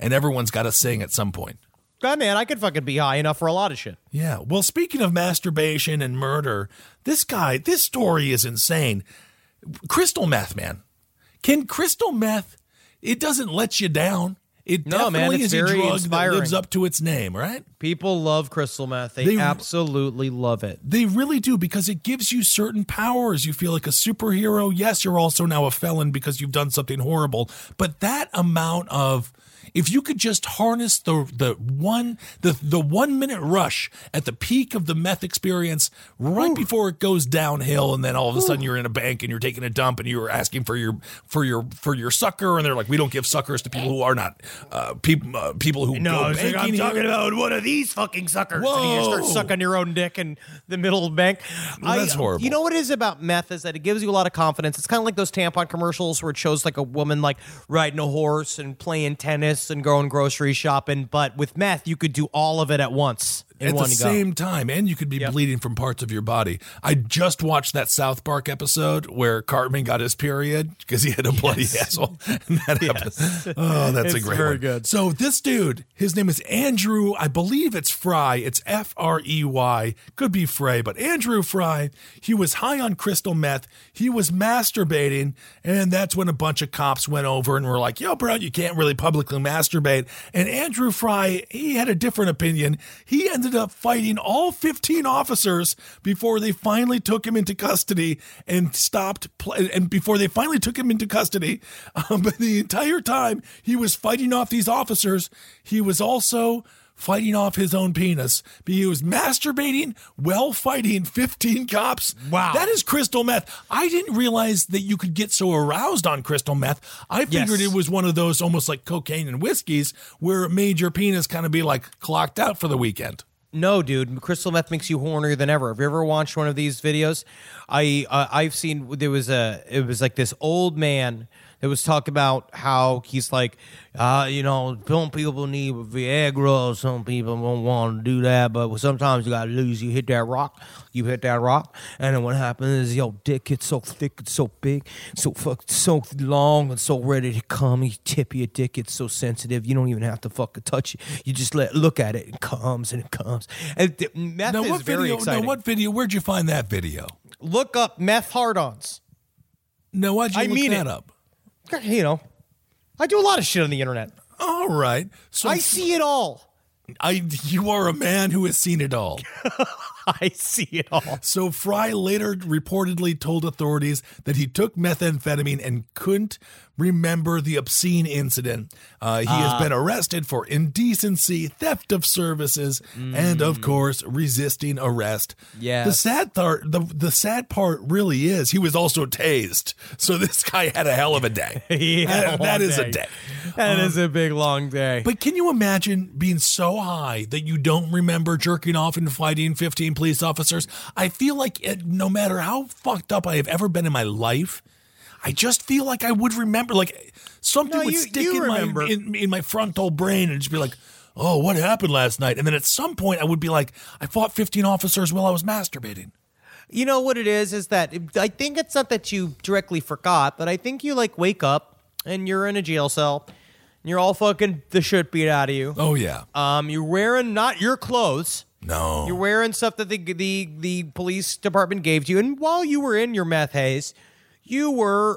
and everyone's got to sing at some point. God, man, I could fucking be high enough for a lot of shit. Yeah. Well, speaking of masturbation and murder, this guy, this story is insane. Crystal meth, man. Can crystal meth, it doesn't let you down. It No, man, definitely it's is a very drug inspiring. that lives up to its name, right? People love crystal meth. They, They- absolutely love it. They really do, because it gives you certain powers. You feel like a superhero. Yes, you're also now a felon because you've done something horrible. But that amount of, if you could just harness the the one the the one minute rush at the peak of the meth experience, right Ooh. before it goes downhill, and then all of a sudden you're in a bank and you're taking a dump and you're asking for your for your for your sucker, and they're like, we don't give suckers to people who are not uh, people uh, people who go it's like, banking I'm talking here. about one of these fucking suckers. Whoa. And you just start sucking your own dick in the middle of the bank. Well, that's horrible. You know what it is about meth is that it gives you a lot of confidence. It's kind of like those tampon commercials where it shows like a woman like riding a horse and playing tennis and going grocery shopping. But with meth, you could do all of it at once. In At one the go. same time, and you could be Yep. bleeding from parts of your body. I just watched that South Park episode where Cartman got his period because he had a bloody asshole. And that episode, oh, that's It's a great very one. good. So this dude, his name is Andrew. I believe it's Fry. It's F R E Y. Could be Frey, but Andrew Fry. He was high on crystal meth. He was masturbating, and that's when a bunch of cops went over and were like, "Yo, bro, you can't really publicly masturbate." And Andrew Fry, he had a different opinion. He ended up fighting all fifteen officers before they finally took him into custody and stopped pl- and before they finally took him into custody. Um, but the entire time he was fighting off these officers, he was also fighting off his own penis. He was masturbating while fighting fifteen cops. Wow. That is crystal meth. I didn't realize that you could get so aroused on crystal meth. I figured Yes. it was one of those almost like cocaine and whiskeys where it made your penis kind of be like clocked out for the weekend. No, dude, crystal meth makes you hornier than ever. Have you ever watched one of these videos? I uh, I've seen there was a it was like this old man that was talking about how he's like, uh, you know, some people need Viagra, some people don't want to do that, but sometimes you gotta lose. You hit that rock, you hit that rock, and then what happens is your dick gets so thick, it's so big, so fuck, so long, and so ready to come. You tip your dick, it's so sensitive, you don't even have to fucking touch it. You just let look at it, it comes and it comes. And th- meth Now is what very video? exciting. Now what video? Where'd you find that video? Look up meth hard-ons. No, why'd you I look mean that it. up? You know, I do a lot of shit on the internet. All right. So I see it all. I you are a man who has seen it all. I see it all. So Fry later reportedly told authorities that he took methamphetamine and couldn't remember the obscene incident. Uh, he has been arrested for indecency, theft of services, and of course resisting arrest. Yes. The sad part, the the sad part really is he was also tased. So this guy had a hell of a day. He had a That- that long is a day. day. That is a big long day. But can you imagine being so high that you don't remember jerking off and fighting fifteen police officers? I feel like it, no matter how fucked up I have ever been in my life, I just feel like I would remember. Like something No, would you- stick you in remember. my in, in my frontal brain and just be like, "Oh, what happened last night?" And then at some point, I would be like, "I fought fifteen officers while I was masturbating." You know what it is? Is that I think it's not that you directly forgot, but I think you like wake up and you're in a jail cell. And you're all fucking the shit beat out of you. Oh yeah, Um, you're wearing not your clothes. no, You're wearing stuff that the the the police department gave to you, and while you were in your meth haze, you were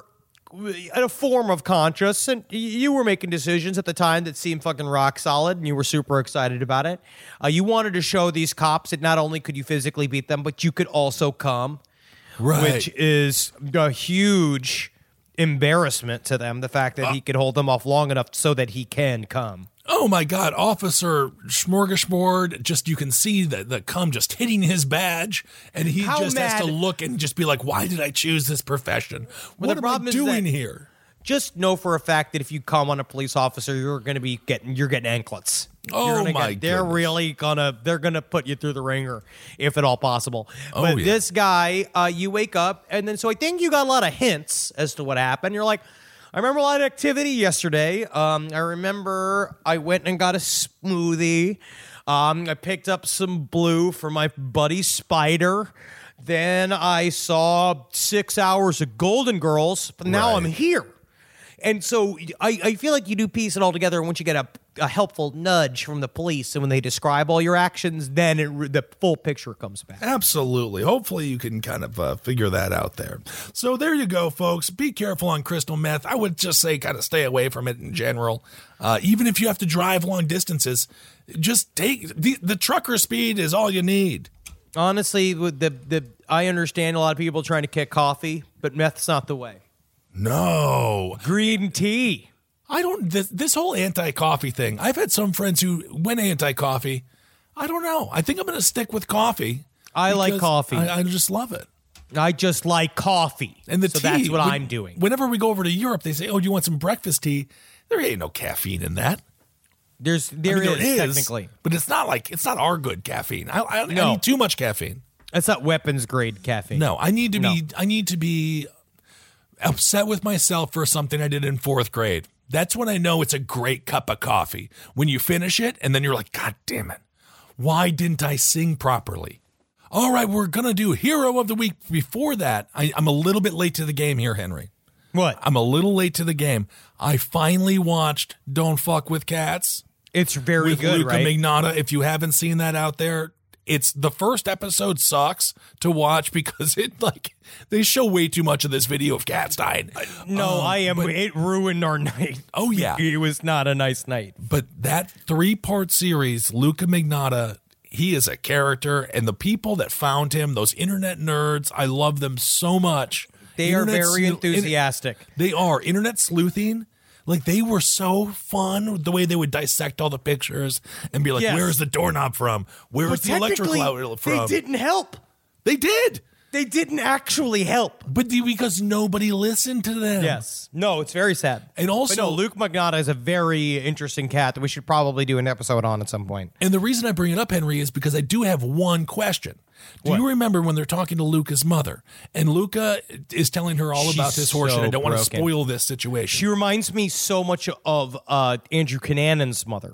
in a form of conscious, and you were making decisions at the time that seemed fucking rock solid, and you were super excited about it. Uh, you wanted to show these cops that not only could you physically beat them, but you could also come, right. which is a huge embarrassment to them. The fact that he could hold them off long enough so that he can come. Oh my God, Officer Smorgasbord, just you can see the, the cum just hitting his badge, and he How just has mad- to look and just be like, why did I choose this profession? Well, what the am problem I is doing that- here? Just know for a fact that if you come on a police officer, you're going to be getting you're getting anklets. Oh, You're gonna my get- They're goodness. really gonna they're gonna put you through the ringer, if at all possible. Oh, but yeah. this guy, uh, you wake up, and then so I think you got a lot of hints as to what happened. You're like, I remember a lot of activity yesterday. Um, I remember I went and got a smoothie. Um, I picked up some blue for my buddy Spider. Then I saw six hours of Golden Girls, but now Right. I'm here. And so I, I feel like you do piece it all together. And once you get up a helpful nudge from the police, and when they describe all your actions, then it, the full picture comes back. Absolutely. Hopefully you can kind of uh, figure that out there. So there you go, folks. Be careful on crystal meth. I would just say kind of stay away from it in general. Uh, even if you have to drive long distances, just take the, the trucker speed is all you need. Honestly, with the the I understand a lot of people trying to kick coffee, but meth's not the way. No. Green tea. I don't, this, this whole anti-coffee thing, I've had some friends who went anti-coffee. I don't know. I think I'm going to stick with coffee. I like coffee. I, I just love it. I just like coffee. And the so tea. that's what when, I'm doing. Whenever we go over to Europe, they say, oh, do you want some breakfast tea? There ain't no caffeine in that. There's, there, I mean, is, there is, technically. But it's not like, it's not our good caffeine. I, I, No. I need too much caffeine. That's not weapons grade caffeine. No, I need to No. be, I need to be upset with myself for something I did in fourth grade. That's when I know it's a great cup of coffee. When you finish it and then you're like, God damn it. Why didn't I sing properly? All right, we're going to do Hero of the Week. Before that, I, I'm a little bit late to the game here, Henry. What? I'm a little late to the game. I finally watched Don't Fuck with Cats. It's very with good, Luca right? Magnotta. If you haven't seen that out there, it's the first episode sucks to watch because it like they show way too much of this video of cats dying. No, Um, I am. but- It ruined our night. Oh, yeah. It was not a nice night. But that three-part series, Luca Magnotta, he is a character, and the people that found him, those internet nerds, I love them so much. They are Internet very sleu- enthusiastic. They are. Internet sleuthing. Like, they were so fun, the way they would dissect all the pictures and be like, Yes. where's the doorknob from? Where's But the electric technically, outlet from? they didn't help. They did. They didn't actually help. But the, because nobody listened to them. Yes. No, it's very sad. And also, But no, Luke Magnotta is a very interesting cat that we should probably do an episode on at some point. and the reason I bring it up, Henry, is because I do have one question. Do What? you remember when they're talking to Luca's mother, and Luca is telling her all She's about this horse, so and I don't want to broken. spoil this situation. She reminds me so much of uh, Andrew Cunanan's mother.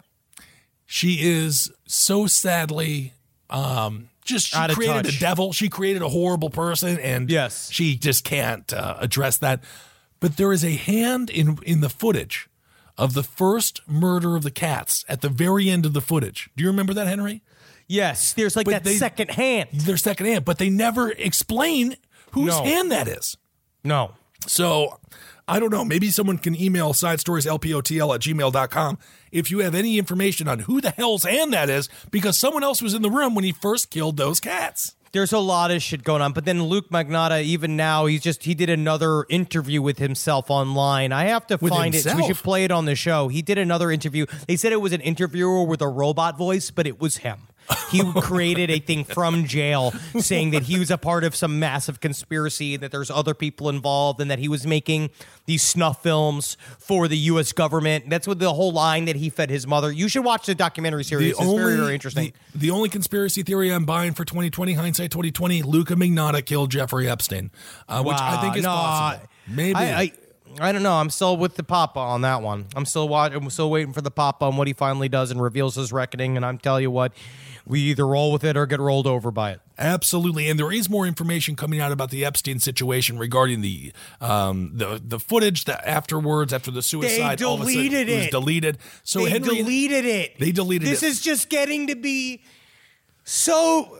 She is so sadly um, just she Out of created touch. a devil. She created a horrible person, and Yes. she just can't uh, address that. But there is a hand in in the footage of the first murder of the cats at the very end of the footage. Do you remember that, Henry? Yes, there's like But that they- second hand. Their second hand, but they never explain whose No. hand that is. No. So I don't know. Maybe someone can email sidestorieslpotl at gmail dot com if you have any information on who the hell's hand that is, because someone else was in the room when he first killed those cats. There's a lot of shit going on, but then Luke Magnotta, even now, he's just he did another interview with himself online. I have to With find it. So we himself? should play it on the show. He did another interview. They said it was an interviewer with a robot voice, but it was him. He created a thing from jail saying that he was a part of some massive conspiracy, that there's other people involved, and that he was making these snuff films for the U S government. That's what the whole line that he fed his mother. You should watch the documentary series. It's very, very interesting. The, the only conspiracy theory I'm buying for twenty twenty, hindsight twenty twenty, Luca Magnotta killed Jeffrey Epstein, uh, which I think is no, possible. Maybe. I, I, I don't know. I'm still with the Papa on that one. I'm still watching. I'm still waiting for the Papa on what he finally does and reveals his reckoning. And I'm telling you what, we either roll with it or get rolled over by it. Absolutely, and there is more information coming out about the Epstein situation regarding the um, the the footage that afterwards, after the suicide, They all of a sudden deleted it was it. deleted. So They Henry, deleted it. They deleted this it. This is just getting to be so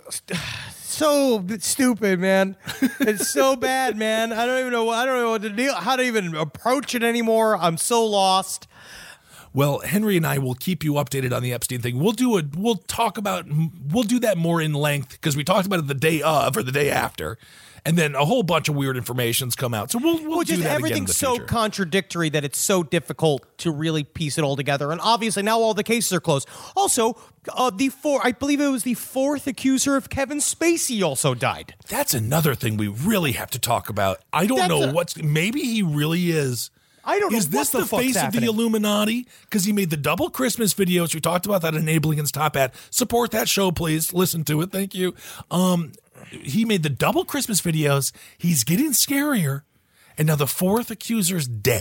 so stupid, man. It's so bad, man. I don't even know. I don't know what to do. How to even approach it anymore. I'm so lost. Well, Henry and I will keep you updated on the Epstein thing. We'll do a we'll talk about we'll do that more in length because we talked about it the day of or the day after, and then a whole bunch of weird information's come out. So we'll we'll Well, do just that again in the everything's so future. contradictory that it's so difficult to really piece it all together. And obviously now all the cases are closed. Also, uh, the four I believe it was the fourth accuser of Kevin Spacey also died. That's another thing we really have to talk about. I don't That's know a- what's maybe he really is. I don't know Is this what the, the fuck's face of happening. the Illuminati? Because he made the double Christmas videos. We talked about that in Enablingen's top hat. Support that show, please. Listen to it. Thank you. Um, he made the double Christmas videos. He's getting scarier. And now the fourth accuser's dead.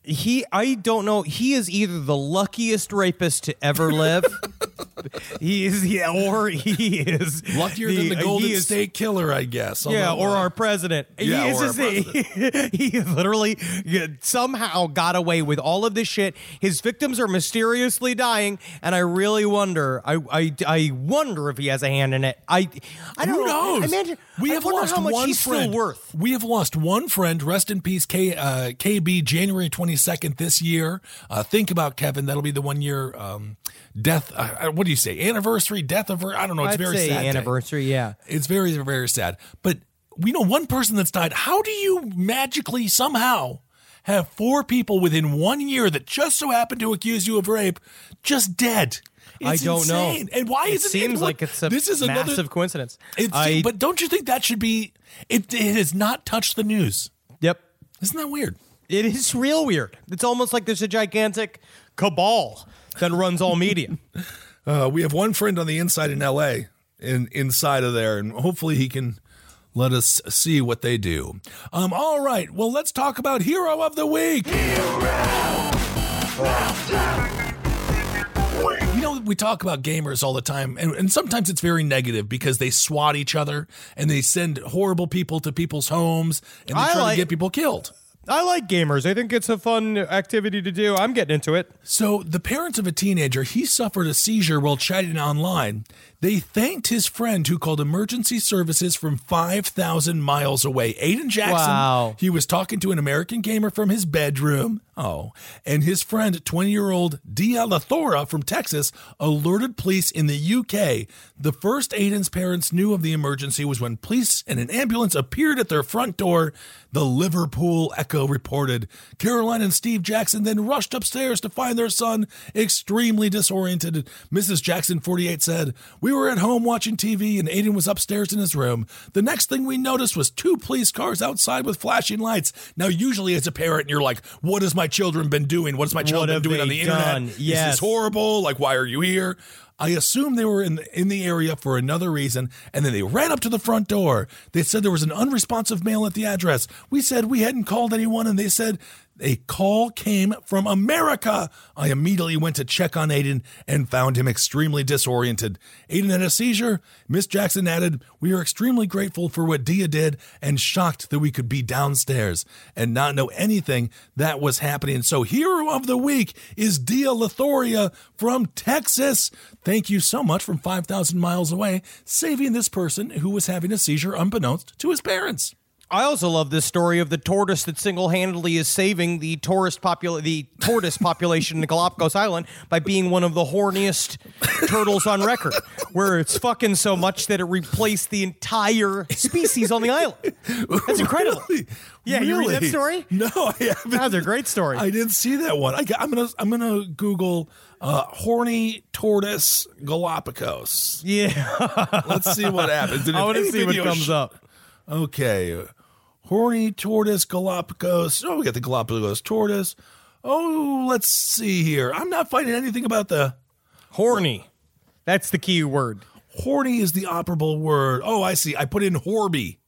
He, I don't know. He is either the luckiest rapist to ever live. he is, yeah, or he is luckier than the Golden is, State Killer, I guess. Yeah, or our president. Yeah, he is or just, our president. He, he literally somehow got away with all of this shit. His victims are mysteriously dying, and I really wonder. I, I, I wonder if he has a hand in it. I, I don't Who know. knows? Imagine, we I have wonder lost how much one he's friend. still worth. We have lost one friend. Rest in peace, K, uh, K B, January twenty-second this year. Uh, think about Kevin. That'll be the one year um, death. Uh, what do you say? Anniversary, death of her? I don't know. It's I'd very say sad. anniversary, day. yeah. It's very, very sad. But we know one person that's died. How do you magically somehow have four people within one year that just so happen to accuse you of rape just dead? It's I don't insane. know. And why it is it? seems it, like it's a this is massive another, coincidence. It's, I, but don't you think that should be? It, it has not touched the news. Yep. Isn't that weird? It is real weird. It's almost like there's a gigantic cabal that runs all media. uh, we have one friend on the inside in L A, in inside of there, and hopefully he can let us see what they do. Um, all right. Well, let's talk about Hero of the Week. You know, we talk about gamers all the time, and, and sometimes it's very negative because they swat each other and they send horrible people to people's homes and they I try like- to get people killed. I like gamers. I think it's a fun activity to do. I'm getting into it. So the parents of a teenager, he suffered a seizure while chatting online. They thanked his friend who called emergency services from five thousand miles away. Aiden Jackson, Wow. He was talking to an American gamer from his bedroom. Oh, and his friend, twenty-year-old Dia Lathora from Texas, alerted police in the U K. The first Aiden's parents knew of the emergency was when police and an ambulance appeared at their front door. The Liverpool Echo reported. Caroline and Steve Jackson then rushed upstairs to find their son extremely disoriented. Missus Jackson, forty-eight, said, "We were at home watching T V and Aiden was upstairs in his room. The next thing we noticed was two police cars outside with flashing lights." Now, usually as a parent, you're like, what has my children been doing? What has my child What been have doing they on the done? internet? Yes. Is this horrible? Like, why are you here? I assume they were in the, in the area for another reason, and then they ran up to the front door. They said there was an unresponsive male at the address. We said we hadn't called anyone, and they said a call came from America. I immediately went to check on Aiden and found him extremely disoriented. Aiden had a seizure. Miss Jackson added, "We are extremely grateful for what Dia did and shocked that we could be downstairs and not know anything that was happening." So Hero of the Week is Dia Lathoria from Texas. Thank you so much from five thousand miles away, saving this person who was having a seizure unbeknownst to his parents. I also love this story of the tortoise that single-handedly is saving the tourist popula- the tortoise population in Galapagos Island by being one of the horniest turtles on record, where it's fucking so much that it replaced the entire species on the island. That's incredible. Really? Yeah, you read that Really? story? No, I haven't. That's a great story. I didn't see that one. I got, I'm gonna I'm gonna Google uh, horny tortoise Galapagos. Yeah. Let's see what happens. Did I it- want to any see what video comes sh- up. Okay, horny tortoise Galapagos. Oh, we got the Galapagos tortoise. Oh, let's see here. I'm not finding anything about the Horny. That's the key word. horny is the operable word. Oh, I see. I put in Horby.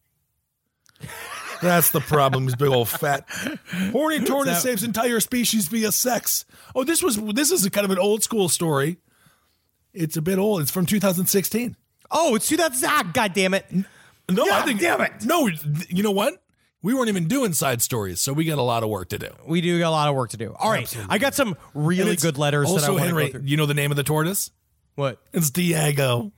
That's the problem. He's big old fat. Horny tortoise that- saves entire species via sex. Oh, this was this is a kind of an old school story. It's a bit old. It's from two thousand sixteen. Oh, it's two thousand. Ah, God damn it. No, I God think damn it. No, you know what? We weren't even doing side stories, so we got a lot of work to do. We do got a lot of work to do. All right. Absolutely. I got some And really it's good letters that I Also, want to Henry, go through. you know the name of the tortoise? What? It's Diego.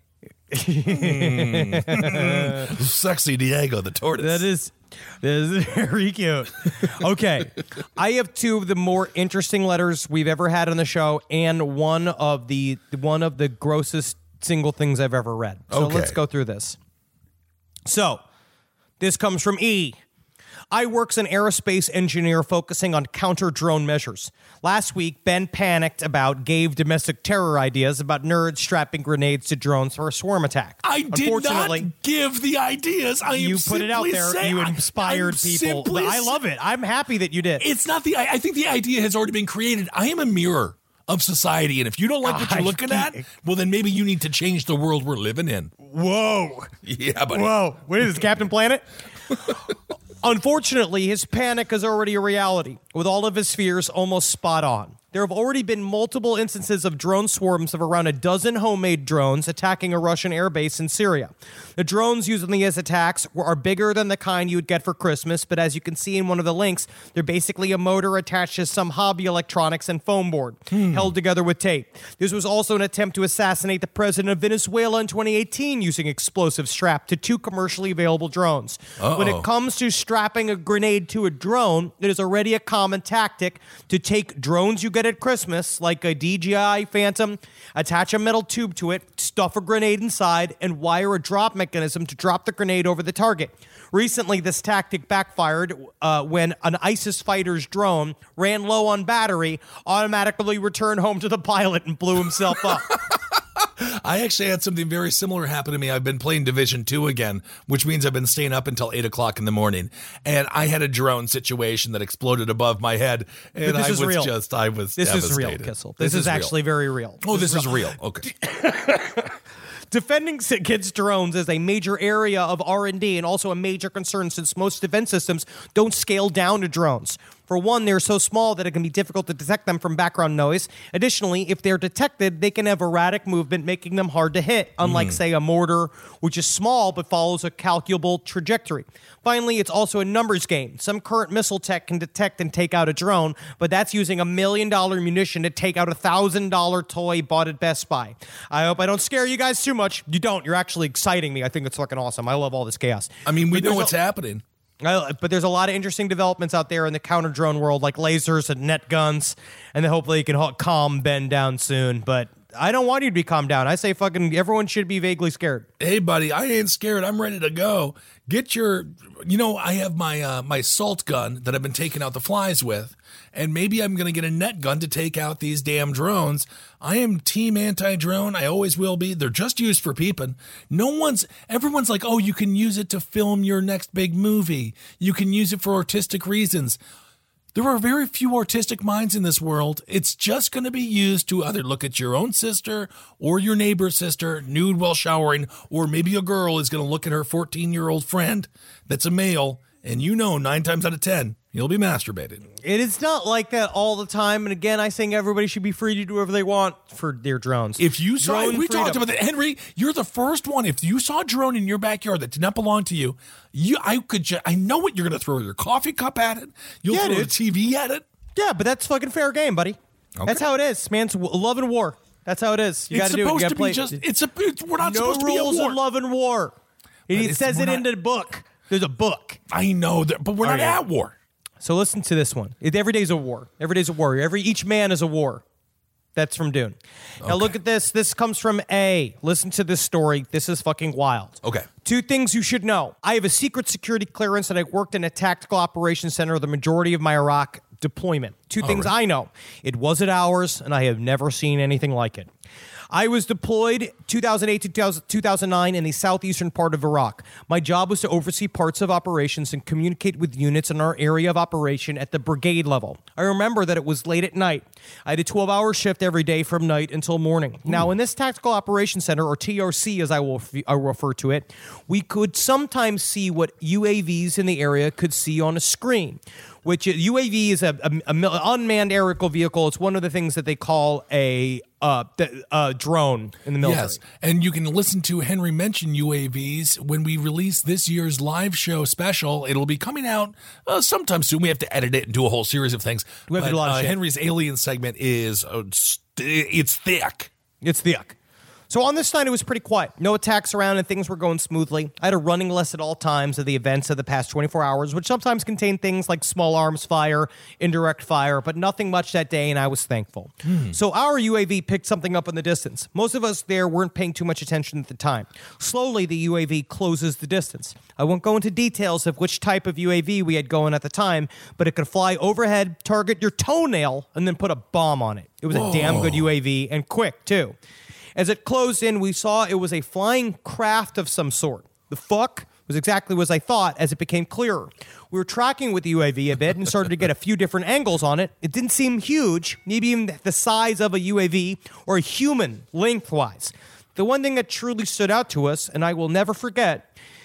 Mm. Sexy Diego, the tortoise. That is, that is very cute. Okay. I have two of the more interesting letters we've ever had on the show and one of the one of the grossest single things I've ever read. So Okay. let's go through this. So, this comes from E. I work's an aerospace engineer focusing on counter-drone measures. Last week, Ben panicked about gave domestic terror ideas about nerds strapping grenades to drones for a swarm attack. I did Unfortunately, not give the ideas. I am you put it out simply there. saying- You I- inspired I'm people. simply I love it. I'm happy that you did. It's not the. I I think the idea has already been created. I am a mirror of society, and if you don't like what you're I- looking at, well, then maybe you need to change the world we're living in. Whoa. Yeah, but Whoa. What is this, Captain Planet? Unfortunately, his panic is already a reality, with all of his fears almost spot on. There have already been multiple instances of drone swarms of around a dozen homemade drones attacking a Russian airbase in Syria. The drones used in these attacks are bigger than the kind you would get for Christmas, but as you can see in one of the links, they're basically a motor attached to some hobby electronics and foam board, hmm. held together with tape. This was also an attempt to assassinate the president of Venezuela in twenty eighteen using explosives strapped to two commercially available drones. Uh-oh. When it comes to strapping a grenade to a drone, it is already a common tactic to take drones you get at Christmas, like a D J I Phantom, attach a metal tube to it, stuff a grenade inside, and wire a drop mechanism to drop the grenade over the target. Recently, this tactic backfired uh, when an ISIS fighter's drone ran low on battery, automatically returned home to the pilot, and blew himself up. I actually had something very similar happen to me. I've been playing Division two again, which means I've been staying up until eight o'clock in the morning. And I had a drone situation that exploded above my head. And this I is was real. just, I was This devastated. is real, Kissel. This, This is, is real. actually very real. Oh, this, this is real. real. Okay. Defending kids' drones is a major area of R and D and also a major concern since most defense systems don't scale down to drones. For one, they're so small that it can be difficult to detect them from background noise. Additionally, if they're detected, they can have erratic movement, making them hard to hit, unlike, mm. say, a mortar, which is small but follows a calculable trajectory. Finally, it's also a numbers game. Some current missile tech can detect and take out a drone, but that's using a million-dollar munition to take out a one thousand dollars toy bought at Best Buy. I hope I don't scare you guys too much. You don't. You're actually exciting me. I think it's fucking awesome. I love all this chaos. I mean, we but know what's a- happening. Uh, but there's a lot of interesting developments out there in the counter drone world, like lasers and net guns, and then hopefully you can ho- calm Ben down soon. But I don't want you to be calmed down. I say fucking everyone should be vaguely scared. Hey, buddy, I ain't scared. I'm ready to go. Get your, you know, I have my uh, my salt gun that I've been taking out the flies with, and maybe I'm going to get a net gun to take out these damn drones. I am team anti-drone. I always will be. They're just used for peeping. No one's, everyone's like, oh, you can use it to film your next big movie. You can use it for artistic reasons. There are very few artistic minds in this world. It's just going to be used to either look at your own sister or your neighbor's sister nude while showering, or maybe a girl is going to look at her fourteen-year-old friend that's a male, and you know nine times out of ten, he'll be masturbating. It is not like that all the time. And again, I think everybody should be free to do whatever they want for their drones. If you saw, Drone we freedom. talked about that, Henry. You're the first one. If you saw a drone in your backyard that did not belong to you, you, I could, ju- I know what you're going to throw your coffee cup at it. You'll Yeah, throw dude. the T V at it. Yeah, but that's fucking fair game, buddy. Okay. That's how it is. Man's w- love and war. That's how it is. You It's got to do it. You supposed gotta to play be just. it. It's a. It's, we're not No supposed to be at rules war. in love and war. It it's- says we're it not- in the book. There's a book. I know that, but we're not Okay. at war. So listen to this one. It, every day's a war. Every day's a war. Every each man is a war. That's from Dune. Now look at this. This comes from A. Listen to this story. This is fucking wild. Okay. Two things you should know. I have a secret security clearance and I worked in a tactical operations center the majority of my Iraq deployment. Two things right. I know. It wasn't ours and I have never seen anything like it. I was deployed two thousand eight to two thousand nine in the southeastern part of Iraq. My job was to oversee parts of operations and communicate with units in our area of operation at the brigade level. I remember that it was late at night. I had a twelve-hour shift every day from night until morning. Ooh. Now, in this Tactical Operations Center, or T R C as I will f- I refer to it, we could sometimes see what U A Vs in the area could see on a screen. Which U A V is a, a, a unmanned aerial vehicle. It's one of the things that they call a uh, the, uh, drone in the military. Yes, and you can listen to Henry mention U A Vs when we release this year's live show special. It'll be coming out uh, sometime soon. We have to edit it and do a whole series of things. We have but, to do a lot of uh, shit. Henry's alien segment is uh, st- it's thick. It's the yuck. So on this night, it was pretty quiet. No attacks around and things were going smoothly. I had a running list at all times of the events of the past twenty-four hours, which sometimes contain things like small arms fire, indirect fire, but nothing much that day, and I was thankful. Hmm. So our U A V picked something up in the distance. Most of us there weren't paying too much attention at the time. Slowly, the U A V closes the distance. I won't go into details of which type of U A V we had going at the time, but it could fly overhead, target your toenail, and then put a bomb on it. It was Whoa. a damn good U A V, and quick, too. As it closed in, we saw it was a flying craft of some sort. The fuck was exactly as I thought as it became clearer. We were tracking with the U A V a bit and started to get a few different angles on it. It didn't seem huge, maybe even the size of a U A V or a human lengthwise. The one thing that truly stood out to us, and I will never forget,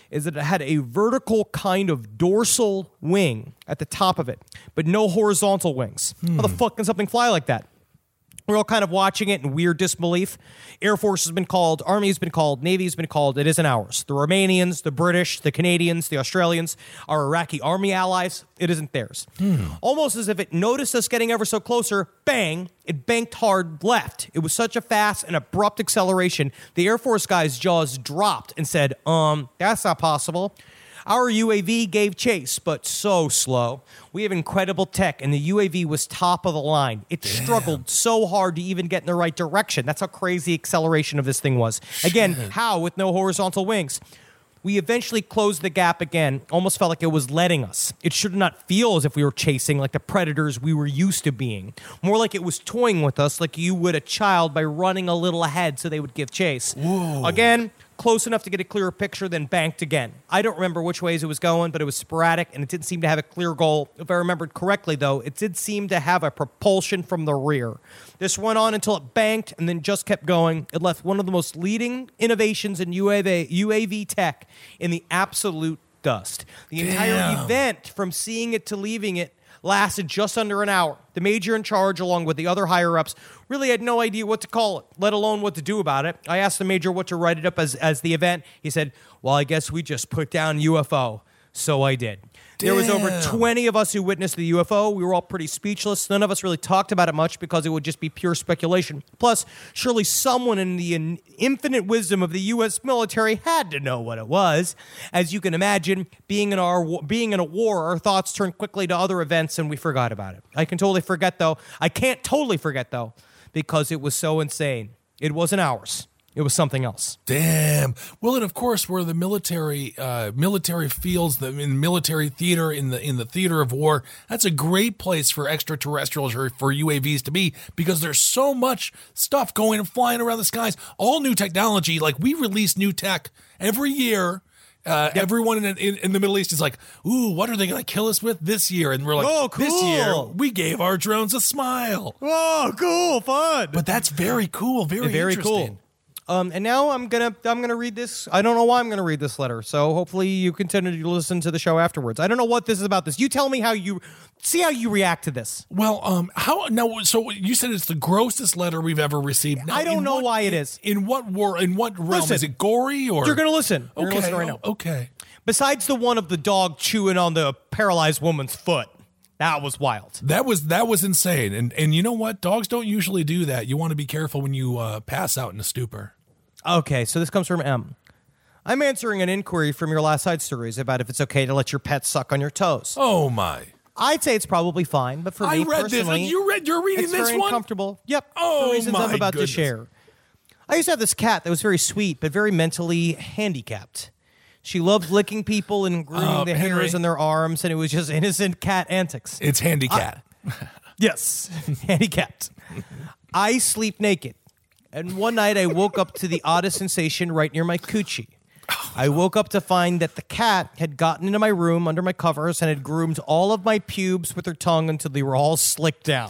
is that it had a vertical kind of dorsal wing at the top of it, but no horizontal wings. Hmm. How the fuck can something fly like that? We're all kind of watching it in weird disbelief. Air Force has been called, Army has been called, Navy has been called. It isn't ours. The Romanians, the British, the Canadians, the Australians, our Iraqi Army allies, it isn't theirs. Hmm. Almost as if it noticed us getting ever so closer, bang, it banked hard left. It was such a fast and abrupt acceleration, the Air Force guy's jaws dropped and said, um, that's not possible. Our U A V gave chase, but so slow. We have incredible tech, and the U A V was top of the line. It Damn. struggled so hard to even get in the right direction. That's how crazy acceleration of this thing was. Again, Shit. how with no horizontal wings? We eventually closed the gap again. Almost felt like it was letting us. It should not feel as if we were chasing like the predators we were used to being. More like it was toying with us like you would a child by running a little ahead so they would give chase. Whoa. Again, close enough to get a clearer picture, then banked again. I don't remember which ways it was going, but it was sporadic, and it didn't seem to have a clear goal. If I remembered correctly, though, it did seem to have a propulsion from the rear. This went on until it banked and then just kept going. It left one of the most leading innovations in U A V, U A V tech in the absolute dust. The Damn. entire event, from seeing it to leaving it, lasted just under an hour. The major in charge, along with the other higher-ups, really had no idea what to call it, let alone what to do about it. I asked the major what to write it up as, as the event. He said, well, I guess we just put down U F O. So I did. Damn. There was over twenty of us who witnessed the U F O. We were all pretty speechless. None of us really talked about it much because it would just be pure speculation. Plus, surely someone in the in- infinite wisdom of the U S military had to know what it was. As you can imagine, being in our being in a war, our thoughts turned quickly to other events and we forgot about it. I can totally forget, though. I can't totally forget, though, because it was so insane. It wasn't ours. It was something else. Damn. Well, and of course, where the military, uh, military fields, the in military theater, in the in the theater of war, that's a great place for extraterrestrials or for U A Vs to be, because there's so much stuff going and flying around the skies. All new technology, like we release new tech every year. Uh, yep. Everyone in, in in the Middle East is like, ooh, what are they going to kill us with this year? And we're like, oh, cool. This year we gave our drones a smile. Oh, cool, fun. But that's very cool, very, very interesting. Cool. Um, and now I'm gonna I'm gonna read this. I don't know why I'm gonna read this letter. So hopefully you continue to listen to the show afterwards. I don't know what this is about. This. You tell me how you see how you react to this. Well, um, how now? So you said it's the grossest letter we've ever received. Now, I don't know what, why it is. In what war? In what realm? Listen, is it gory or? You're gonna listen. You're okay. gonna listen right now. Okay. Besides the one of the dog chewing on the paralyzed woman's foot. That was wild. That was that was insane. And and you know what? Dogs don't usually do that. You want to be careful when you uh, pass out in a stupor. Okay, so this comes from M. I'm answering an inquiry from your last side stories about if it's okay to let your pet suck on your toes. Oh my! I'd say it's probably fine, but for I me read personally, this. You read? You're reading it's this very one? uncomfortable. Yep. Oh for reasons my I'm about goodness. to share. I used to have this cat that was very sweet, but very mentally handicapped. She loved licking people and grooming uh, the Henry. hairs in their arms, and it was just innocent cat antics. It's handicapped. Yes, handicapped. I sleep naked. And one night I woke up to the oddest sensation right near my coochie. I woke up to find that the cat had gotten into my room under my covers and had groomed all of my pubes with her tongue until they were all slicked down.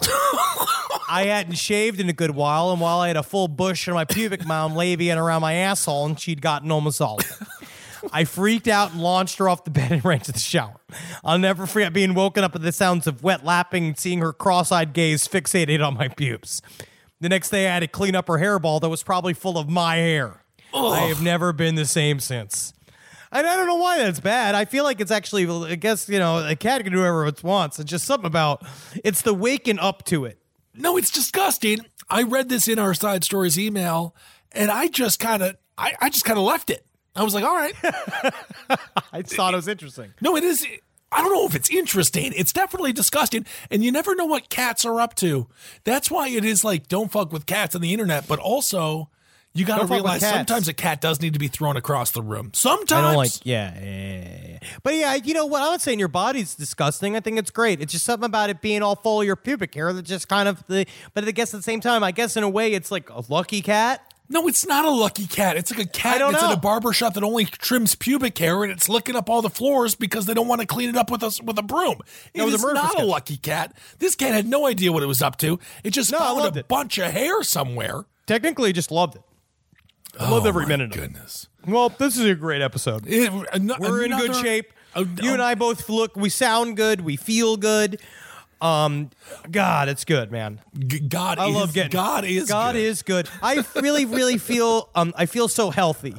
I hadn't shaved in a good while, and while I had a full bush in my pubic mound labia around my asshole, and she'd gotten almost all of it. I freaked out and launched her off the bed and ran to the shower. I'll never forget being woken up with the sounds of wet lapping and seeing her cross-eyed gaze fixated on my pubes. The next day, I had to clean up her hairball that was probably full of my hair. Ugh. I have never been the same since. And I don't know why that's bad. I feel like it's actually, I guess, you know, a cat can do whatever it wants. It's just something about, it's the waking up to it. No, it's disgusting. I read this in our Side Stories email, and I just kind of, I, I just kind of left it. I was like, all right. I thought it was interesting. No, it is. I don't know if it's interesting. It's definitely disgusting, and you never know what cats are up to. That's why it is like, don't fuck with cats on the internet, but also you got to realize sometimes a cat does need to be thrown across the room. Sometimes. I don't like, yeah, yeah, yeah, yeah. But yeah, you know what? I'm not saying your body's disgusting. I think it's great. It's just something about it being all full of your pubic hair that just kind of, the. But I guess at the same time, I guess in a way it's like a lucky cat. No, it's not a lucky cat. It's like a cat that's know. in a barber shop that only trims pubic hair, and it's licking up all the floors because they don't want to clean it up with a, with a broom. It no, is a not sketch. a lucky cat. This cat had no idea what it was up to. It just no, found a it. bunch of hair somewhere. Technically, just loved it. I oh loved every my minute of it. goodness. Well, this is a great episode. It, an- We're in another- good shape. uh, You and uh, I both look, we sound good, we feel good. Um, God, it's good, man. G- God I is, love getting God is God good. is good. I really, really feel um I feel so healthy.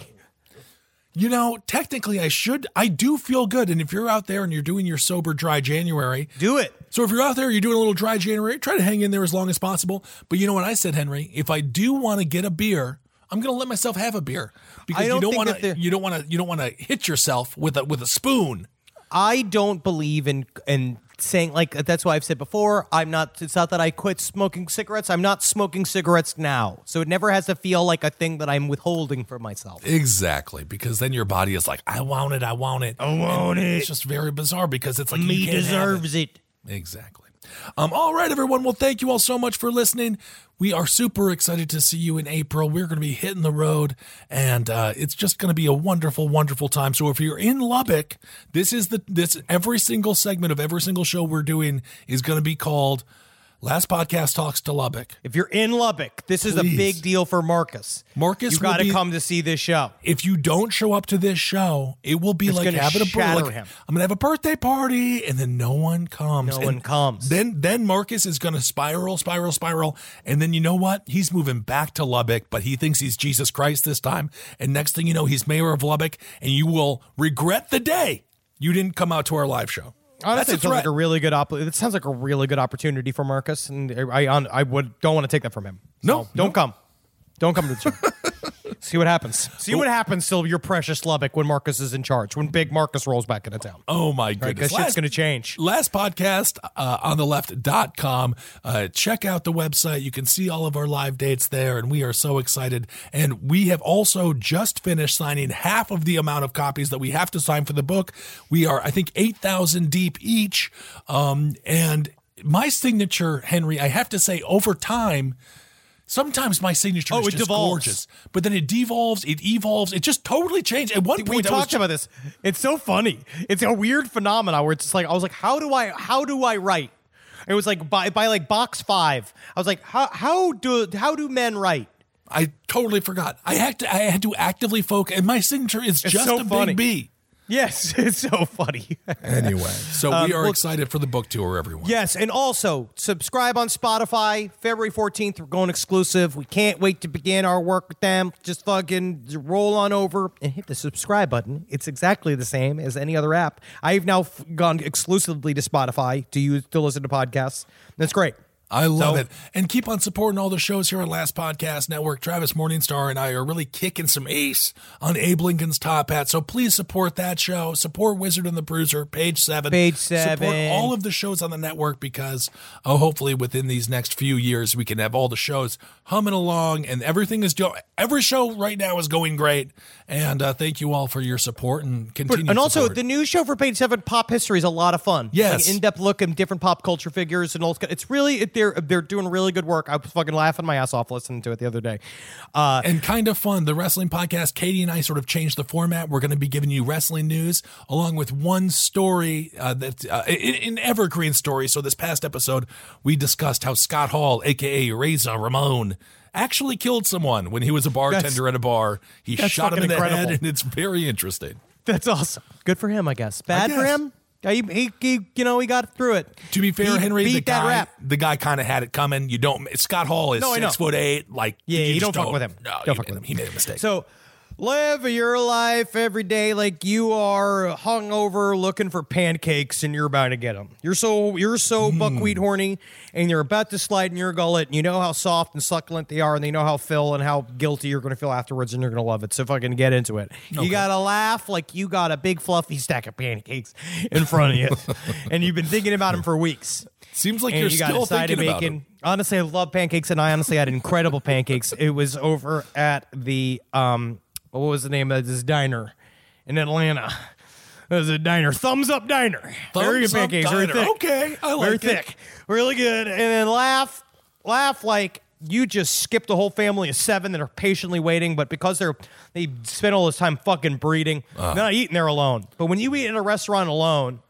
You know, technically I should, I do feel good. And if you're out there and you're doing your sober dry January, Do it. so if you're out there, you're doing a little dry January, try to hang in there as long as possible. But you know what I said, Henry? If I do want to get a beer, I'm going to let myself have a beer because I don't you don't think want that to. the- You don't want to. You don't want to hit yourself with a with a spoon. I don't believe in in saying like that's why I've said before. I'm not. It's not that I quit smoking cigarettes. I'm not smoking cigarettes now, so it never has to feel like a thing that I'm withholding for myself. Exactly, because then your body is like, I want it, I want it, I want it. It's just very bizarre because it's like Me you can't have deserves it. Exactly. Um, all right, everyone. Well, thank you all so much for listening. We are super excited to see you in April. We're going to be hitting the road, and uh, it's just going to be a wonderful, wonderful time. So if you're in Lubbock, this is the this every single segment of every single show we're doing is going to be called Last Podcast Talks to Lubbock. If you're in Lubbock, this is Please. a big deal for Marcus. Marcus you will got to be- come to see this show. If you don't show up to this show, it will be It's like gonna having a shatter like, him. I'm gonna have a birthday party, and then no one comes. No And one comes. Then then Marcus is gonna spiral, spiral, spiral, and then you know what? He's moving back to Lubbock, but he thinks he's Jesus Christ this time. And next thing you know, he's mayor of Lubbock, and you will regret the day you didn't come out to our live show. Honestly, it That's a sounds like threat. a really good op- It sounds like a really good opportunity for Marcus, and I I, I would don't want to take that from him. So No, don't no. come, don't come to the show. See what happens. See what happens to your precious Lubbock when Marcus is in charge. When Big Marcus rolls back into town. Oh my Right, goodness. because shit's going to change. Last podcast uh, on the left dot com. Uh, check out the website. You can see all of our live dates there, and we are so excited. And we have also just finished signing half of the amount of copies that we have to sign for the book. We are, I think, eight thousand deep each. Um, and my signature, Henry, I have to say, over time, sometimes my signature Oh, is it just devolves. gorgeous, but then it devolves, it evolves, it just totally changed. At one We point, I was talked about this. It's so funny. It's a weird phenomenon where it's just like I was like, how do I how do I write? It was like by by like box five. I was like, how how do how do men write? I totally forgot. I had to. I had to actively focus, and my signature is It's just so a funny. big B. Yes, it's so funny. Anyway, so we are well- excited for the book tour, everyone. Yes, and also subscribe on Spotify. February fourteenth, we're going exclusive. We can't wait to begin our work with them. Just fucking roll on over and hit the subscribe button. It's exactly the same as any other app. I've now f- gone exclusively to Spotify to use to listen to podcasts. That's great. I love So- it. And keep on supporting all the shows here on Last Podcast Network. Travis Morningstar and I are really kicking some ace on Abe Lincoln's Top Hat. So please support that show. Support Wizard and the Bruiser, page seven. Page Support seven. all of the shows on the network because, oh, hopefully within these next few years, we can have all the shows humming along and everything is going, every show right now is going great. And uh, thank you all for your support and continue And also, support. the new show for Page Seven, Pop History, is a lot of fun. Yes. like in-depth look at different pop culture figures and all. It's really it, they're they're doing really good work. I was fucking laughing my ass off listening to it the other day. Uh, and kind of fun. The wrestling podcast, Katie and I sort of changed the format. We're going to be giving you wrestling news along with one story uh, that uh, in, in evergreen story. So this past episode, we discussed how Scott Hall, aka Razor Ramon, actually killed someone when he was a bartender That's- at a bar. He that's shot him in fucking the incredible. head, and it's very interesting. That's awesome. Good for him, I guess. Bad for guess. him. He, he, he, you know, he got through it. To be fair, He Henry, beat the that guy, rap. the guy kind of had it coming. You don't. Scott Hall is No, I know. six foot eight. Like, Yeah, you you just don't fuck with him. No, Don't he, fuck with him. He made a mistake. So, live your life every day like you are hungover looking for pancakes and you're about to get them. You're so you're so Hmm. buckwheat horny and you're about to slide in your gullet and you know how soft and succulent they are and you know how fill and how guilty you're going to feel afterwards and you're going to love it. So fucking get into it. You got to laugh like you got a big fluffy stack of pancakes in front of you and you've been thinking about them for weeks. Seems like And you're you got still a side of thinking about bacon. him. Honestly, I love pancakes, and I honestly had incredible pancakes. It was over at the um, what was the name of this diner in Atlanta? It was a diner, Thumbs Up Diner. Very good Thumbs Up pancakes, very Diner. thick. Okay, I like very it. thick, really good. And then laugh, laugh like you just skipped a whole family of seven that are patiently waiting, but because they're they spend all this time fucking breeding, Uh. they're not eating there alone. But when you eat in a restaurant alone.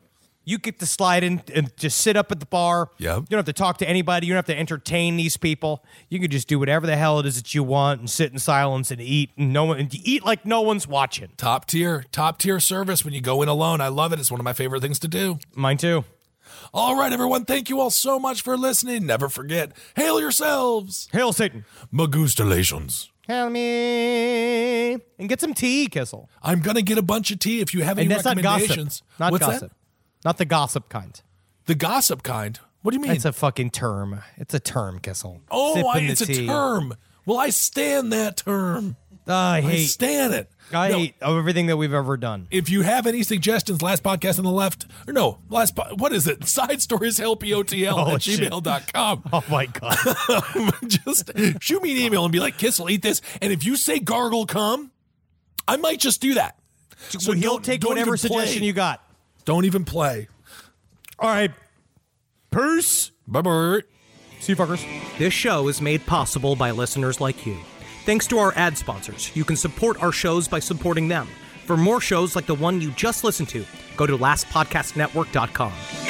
You get to slide in and just sit up at the bar. Yep. You don't have to talk to anybody. You don't have to entertain these people. You can just do whatever the hell it is that you want and sit in silence and eat. And no one and eat like no one's watching. Top tier, top tier service when you go in alone. I love it. It's one of my favorite things to do. Mine too. All right, everyone. Thank you all so much for listening. Never forget, hail yourselves. Hail Satan. Magustalations. Hail me. And get some tea, Kissel. I'm going to get a bunch of tea if you have any And that's not recommendations. gossip. Not What's gossip. that? Not the gossip kind. The gossip kind? What do you mean? It's a fucking term. It's a term, Kissel. oh, Sipping I, the it's tea. a term. Well, I stand that term. Uh, I I hate. stand it. I No, hate everything that we've ever done. If you have any suggestions, last podcast on the left, or no, last, po- what is it? Side stories, helpotl Oh, at shit. gmail dot com. Oh my god. Just shoot me an email and be like, Kissel, eat this. And if you say gargle cum, I might just do that. So He'll don't- take don't whatever even play. suggestion you got. Don't even play. All right. Peace. Bye-bye. See you fuckers. This show is made possible by listeners like you. Thanks to our ad sponsors, you can support our shows by supporting them. For more shows like the one you just listened to, go to last podcast network dot com.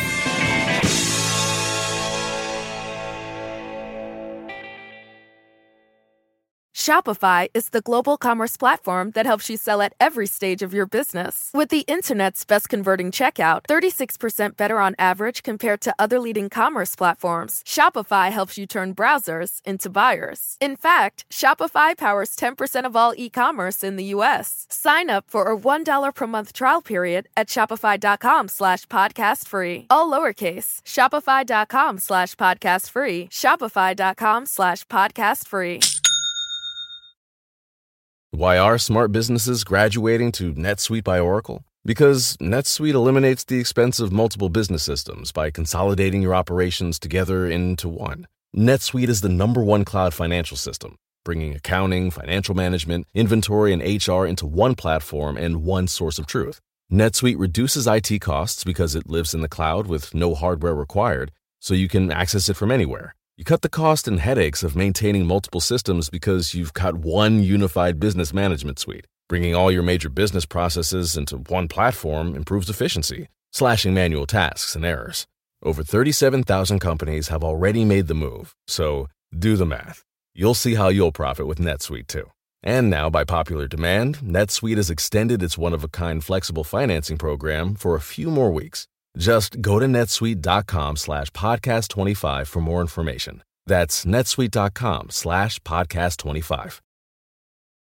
Shopify is the global commerce platform that helps you sell at every stage of your business. With the internet's best converting checkout, thirty-six percent better on average compared to other leading commerce platforms, Shopify helps you turn browsers into buyers. In fact, Shopify powers ten percent of all e-commerce in the U S. Sign up for a one dollar per month trial period at shopify.com slash podcast free. All lowercase, shopify.com slash podcast free, shopify.com slash podcast free. Why are smart businesses graduating to NetSuite by Oracle? Because NetSuite eliminates the expense of multiple business systems by consolidating your operations together into one. NetSuite is the number one cloud financial system, bringing accounting, financial management, inventory, and H R into one platform and one source of truth. NetSuite reduces I T costs because it lives in the cloud with no hardware required, so you can access it from anywhere. You cut the cost and headaches of maintaining multiple systems because you've got one unified business management suite. Bringing all your major business processes into one platform improves efficiency, slashing manual tasks and errors. Over thirty-seven thousand companies have already made the move, so do the math. You'll see how you'll profit with NetSuite too. And now, by popular demand, NetSuite has extended its one-of-a-kind flexible financing program for a few more weeks. Just go to netsuite.com slash podcast25 for more information. That's netsuite.com slash podcast25.